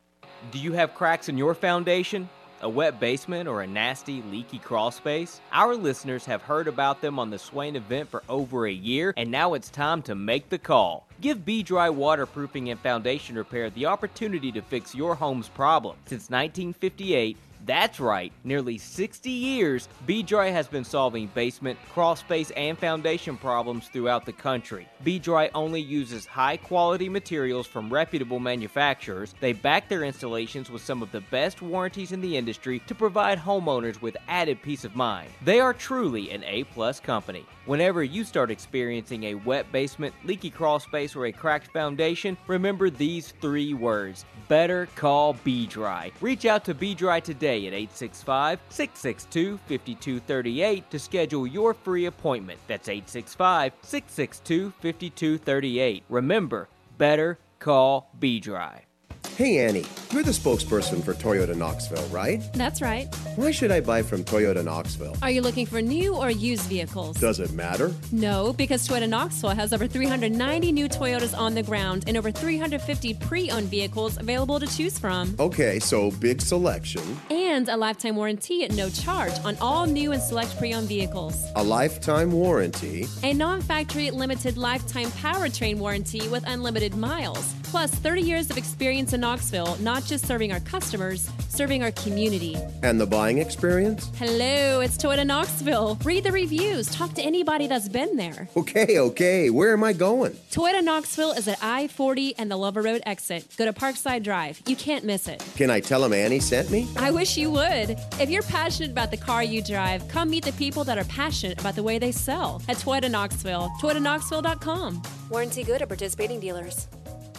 Do you have cracks in your foundation? A wet basement or a nasty, leaky crawl space? Our listeners have heard about them on the Swain Event for over a year, and now it's time to make the call. Give B-Dry Waterproofing and Foundation Repair the opportunity to fix your home's problem. Since nineteen fifty-eight, that's right, nearly sixty years, B-Dry has been solving basement, crawl space, and foundation problems throughout the country. B-Dry only uses high-quality materials from reputable manufacturers. They back their installations with some of the best warranties in the industry to provide homeowners with added peace of mind. They are truly an A-plus company. Whenever you start experiencing a wet basement, leaky crawl space, or a cracked foundation, remember these three words: better call B-Dry. Reach out to B-Dry today at eight six five, six six two, five two three eight to schedule your free appointment. That's eight six five, six six two, five two three eight. Remember, better call B-Dry. Hey Annie, you're the spokesperson for Toyota Knoxville, right? That's right. Why should I buy from Toyota Knoxville? Are you looking for new or used vehicles? Does it matter? No, because Toyota Knoxville has over three hundred ninety new Toyotas on the ground and over three hundred fifty pre-owned vehicles available to choose from. Okay, so big selection. And a lifetime warranty at no charge on all new and select pre-owned vehicles. A lifetime warranty. A non-factory limited lifetime powertrain warranty with unlimited miles. Plus thirty years of experience in Knoxville, not just serving our customers, serving our community. And the buying experience? Hello, it's Toyota Knoxville. Read the reviews. Talk to anybody that's been there. Okay, okay. Where am I going? Toyota Knoxville is at I forty and the Lover Road exit. Go to Parkside Drive. You can't miss it. Can I tell him Annie sent me? I wish you would. If you're passionate about the car you drive, come meet the people that are passionate about the way they sell at Toyota Knoxville. Toyota Knoxville dot com. Warranty good at participating dealers.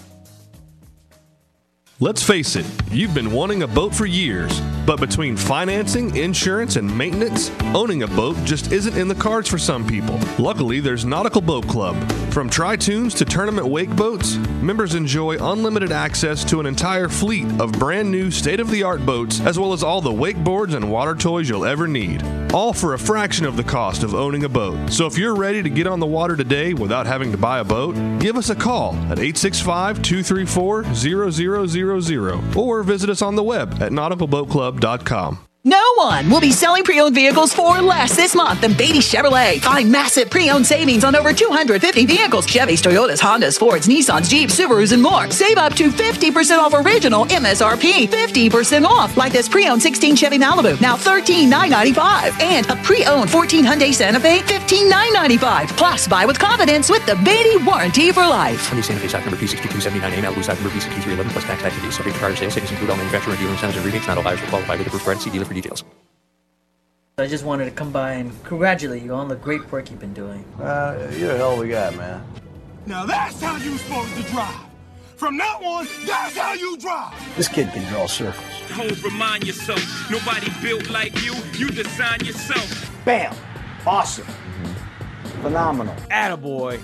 Let's face it, you've been wanting a boat for years, but between financing, insurance, and maintenance, owning a boat just isn't in the cards for some people. Luckily, there's Nautical Boat Club. From tri-tunes to tournament wake boats, members enjoy unlimited access to an entire fleet of brand new state-of-the-art boats, as well as all the wakeboards and water toys you'll ever need. All for a fraction of the cost of owning a boat. So if you're ready to get on the water today without having to buy a boat, give us a call at eight six five, two three four, zero zero zero zero or visit us on the web at nautical boat club dot com. No one will be selling pre-owned vehicles for less this month than Beatty Chevrolet. Find massive pre-owned savings on over two hundred fifty vehicles. Chevys, Toyotas, Hondas, Fords, Nissans, Jeeps, Subarus, and more. Save up to fifty percent off original M S R P. fifty percent off, like this pre-owned sixteen Chevy Malibu, now thirteen thousand nine hundred ninety-five dollars. And a pre-owned fourteen Hyundai Santa Fe, fifteen thousand nine hundred ninety-five dollars. Plus, buy with confidence with the Beatty Warranty for Life. Hyundai Santa Fe stock number P six two two seven nine A, Malibu stock number P six two three one one plus tax activities. Subject to prior sales. Savings include all manufacturer and dealer incentives and rebates. Not all buyers will qualify with approved credit. See dealer for details. I just wanted to come by and congratulate you on the great work you've been doing. Uh, you're a hell of a guy, man. Now that's how you supposed to drive. From now on, that's how you drive. This kid can draw circles. Always remind yourself, nobody built like you. You design yourself. Bam! Awesome. Phenomenal. Attaboy.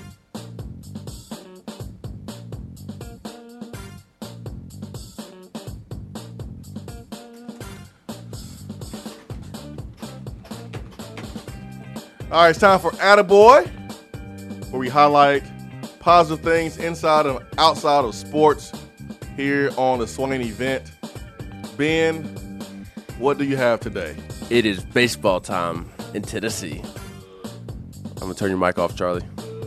All right, it's time for Attaboy, where we highlight positive things inside and outside of sports here on the Swain event. Ben, what do you have today? It is baseball time in Tennessee. I'm going to turn your mic off, Charlie.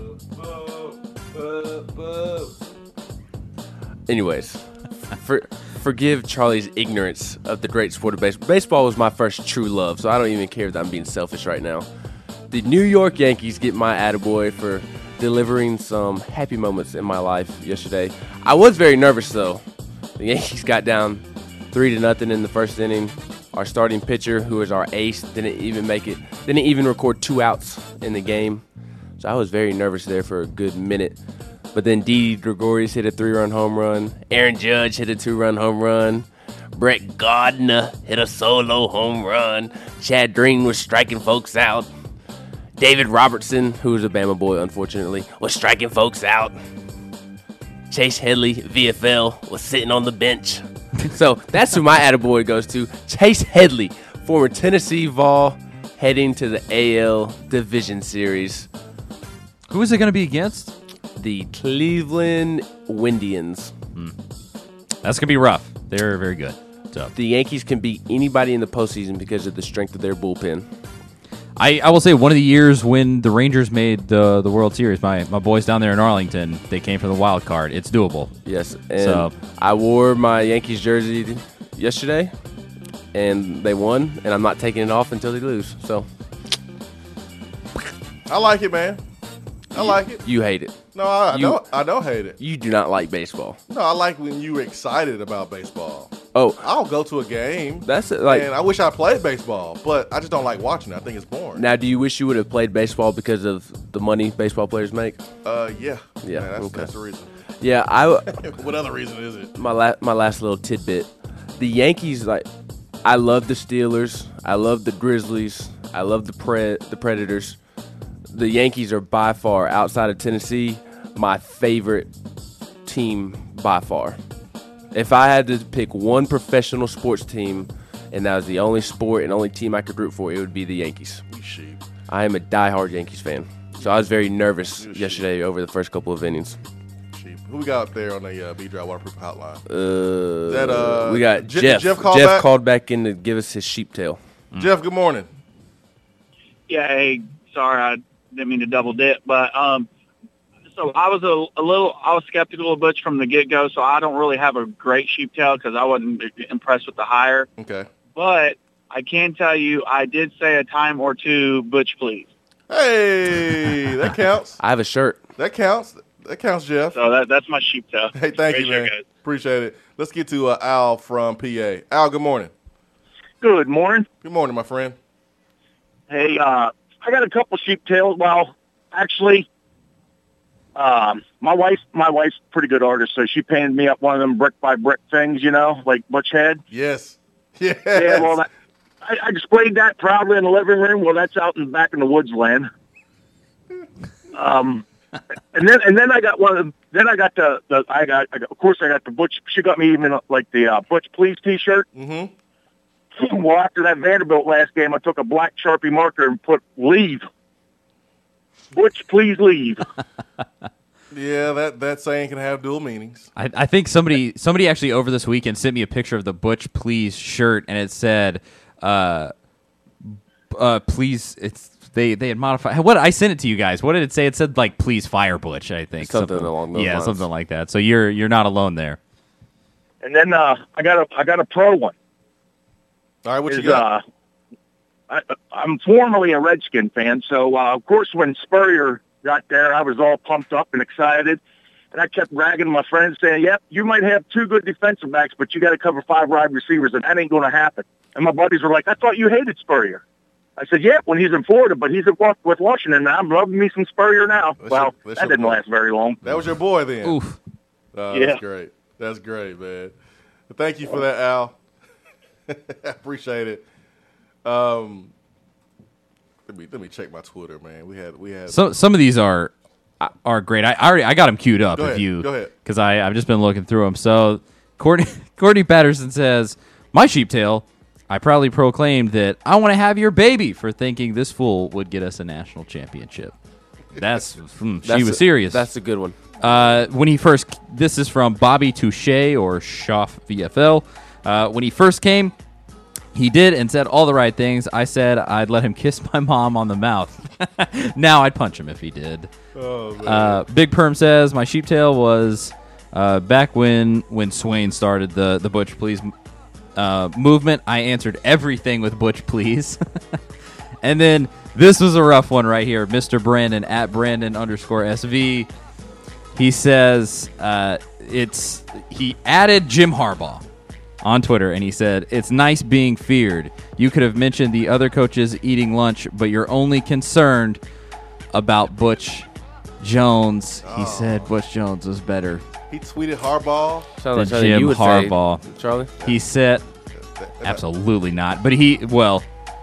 Anyways, for, forgive Charlie's ignorance of the great sport of baseball. Baseball was my first true love, so I don't even care that I'm being selfish right now. The New York Yankees get my attaboy for delivering some happy moments in my life yesterday. I was very nervous, though. The Yankees got down three to nothing in the first inning. Our starting pitcher, who is our ace, didn't even make it. Didn't even record two outs in the game. So I was very nervous there for a good minute. But then Didi Gregorius hit a three-run home run. Aaron Judge hit a two-run home run. Brett Gardner hit a solo home run. Chad Green was striking folks out. David Robertson, who was a Bama boy, unfortunately, was striking folks out. Chase Headley, V F L, was sitting on the bench. So that's who my attaboy goes to. Chase Headley, former Tennessee Vol, heading to the A L Division Series. Who is it going to be against? The Cleveland Windians. Hmm. That's going to be rough. They're very good. So. The Yankees can beat anybody in the postseason because of the strength of their bullpen. I, I will say one of the years when the Rangers made the the World Series, my, my boys down there in Arlington, they came from the wild card. It's doable. Yes, and so. I wore my Yankees jersey yesterday, and they won, and I'm not taking it off until they lose. So I like it, man. I like it. You hate it. No, I, I you, don't. I don't hate it. You do not like baseball. No, I like when you're excited about baseball. Oh, I'll go to a game. That's it, like, and I wish I played baseball, but I just don't like watching it. I think it's boring. Now, do you wish you would have played baseball because of the money baseball players make? Uh, yeah, yeah, Man, that's, okay. that's the reason. Yeah, I. What other reason is it? My la- my last little tidbit: the Yankees, like, I love the Steelers, I love the Grizzlies, I love the Pre- the Predators. The Yankees are by far, outside of Tennessee, my favorite team by far. If I had to pick one professional sports team, and that was the only sport and only team I could root for, it would be the Yankees. You sheep. I am a diehard Yankees fan. So I was very nervous You yesterday sheep. over the first couple of innings. Sheep. Who we got up there on the uh, B-Drive Waterproof hotline? Uh, that, uh, we got Je- Jeff. Jeff called Jeff back? called back in to give us his sheep tail. Mm. Jeff, good morning. Yeah, hey, sorry, I didn't mean to double dip, but um, So I was a, a little, I was skeptical of Butch from the get-go, so I don't really have a great sheep tail because I wasn't impressed with the hire. Okay. But I can tell you, I did say a time or two, Butch, please. Hey, that counts. I have a shirt. That counts. That counts, Jeff. So that, that's my sheep tail. Hey, thank Great you, show, man. guys. Appreciate it. Let's get to uh, Al from P A. Al, good morning. Good morning. Good morning, my friend. Hey, uh, I got a couple sheep tails. Well, actually, um, my wife, my wife's a pretty good artist, so she painted me up one of them brick by brick things, you know, like Butch had. Yes. Yes. Yeah. Well, that, I, I displayed that proudly in the living room. Well, that's out in back in the woods land. Um, and then and then I got one of the, then I got the, the I, got, I got of course I got the Butch. She got me even like the uh, Butch Please T-shirt. Mm-hmm. Well, after that Vanderbilt last game, I took a black Sharpie marker and put leave. Butch, please leave. Yeah, that, that saying can have dual meanings. I, I think somebody somebody actually over this weekend sent me a picture of the Butch Please shirt, and it said, uh, uh, "Please." It's they they had modified. What I sent it to you guys. What did it say? It said like, "Please fire Butch." I think Something along those yeah, lines. something like that. So you're you're not alone there. And then uh, I got a I got a pro one. All right, what you Is, got? Uh, I, I'm formerly a Redskin fan, so uh, of course when Spurrier got there, I was all pumped up and excited, and I kept ragging my friends, saying, "Yep, you might have two good defensive backs, but you got to cover five wide receivers, and that ain't going to happen." And my buddies were like, "I thought you hated Spurrier." I said, "Yeah, when he's in Florida, but he's at, with Washington now. I'm loving me some Spurrier now." That's well, your- that's that your didn't boy. last very long. That was your boy then. Oof. Oh, Yeah. That's great. That's great, man. Thank you for that, Al. I appreciate it. Um, let me let me check my Twitter, man. We had we had So some of these are are great. I, I already I got them queued up. Go if ahead, you go ahead. because I I've just been looking through them. So Courtney Courtney Patterson says, "My sheeptail. I proudly proclaimed that I want to have your baby for thinking this fool would get us a national championship." That's hmm, she That's was a- serious. that's a good one. Uh, when he first, this is from Bobby Touche or Schaff V F L. Uh, when he first came, he did and said all the right things. I said I'd let him kiss my mom on the mouth. Now I'd punch him if he did. Oh, man. Uh, Big Perm says my sheeptail was uh, back when when Swain started the the Butch Please uh, movement. I answered everything with Butch Please. And then this was a rough one right here. Mister Brandon at Brandon underscore S V. He says uh, it's he added Jim Harbaugh on Twitter, and he said, "It's nice being feared. You could have mentioned the other coaches eating lunch, but you're only concerned about Butch Jones." He said Butch Jones was better He tweeted Harbaugh. Sounds like than something Jim you would say, Harbaugh. Charlie. He said, absolutely not. But he, well,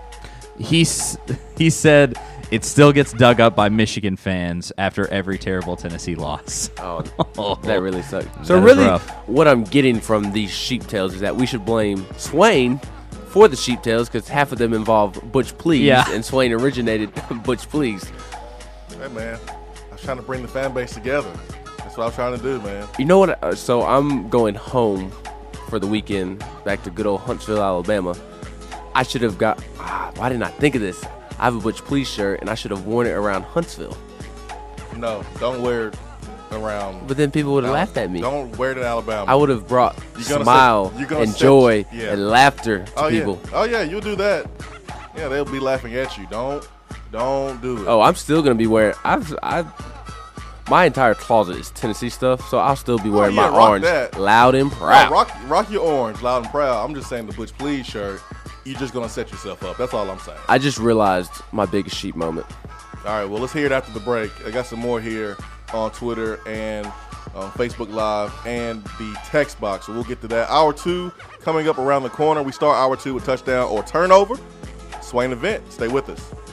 he s- he said it still gets dug up by Michigan fans after every terrible Tennessee loss. Oh, that really sucked. So That is really, rough. what I'm getting from these sheeptails is that we should blame Swain for the sheeptails because half of them involve Butch Please, Yeah. and Swain originated Butch Please. Hey, man. I was trying to bring the fan base together. That's what I was trying to do, man. You know what? uh, So I'm going home for the weekend, back to good old Huntsville, Alabama. I should have got. Ah, why didn't I think of this? I have a Butch Please shirt, and I should have worn it around Huntsville. No, don't wear it around. But then people would have No, laughed at me. Don't wear it in Alabama. I would have brought You're gonna smile set- you're gonna and set- joy yeah. and laughter to oh, people. Yeah. Oh, yeah, you'll do that. Yeah, they'll be laughing at you. Don't, don't do it. Oh, I'm still gonna be wearing. I've, I've, my entire closet is Tennessee stuff, so I'll still be Oh, wearing yeah, my rock orange, that. loud and Oh, proud. rock, rock your orange, loud and proud. I'm just saying the Butch Please shirt. You're just gonna set yourself up. That's all I'm saying. I just realized my biggest sheep moment. All right, well, let's hear it after the break. I got some more here on Twitter and on Facebook Live and the text box. So we'll get to that. Hour two coming up around the corner. We start hour two with touchdown or turnover. Swain event. Stay with us.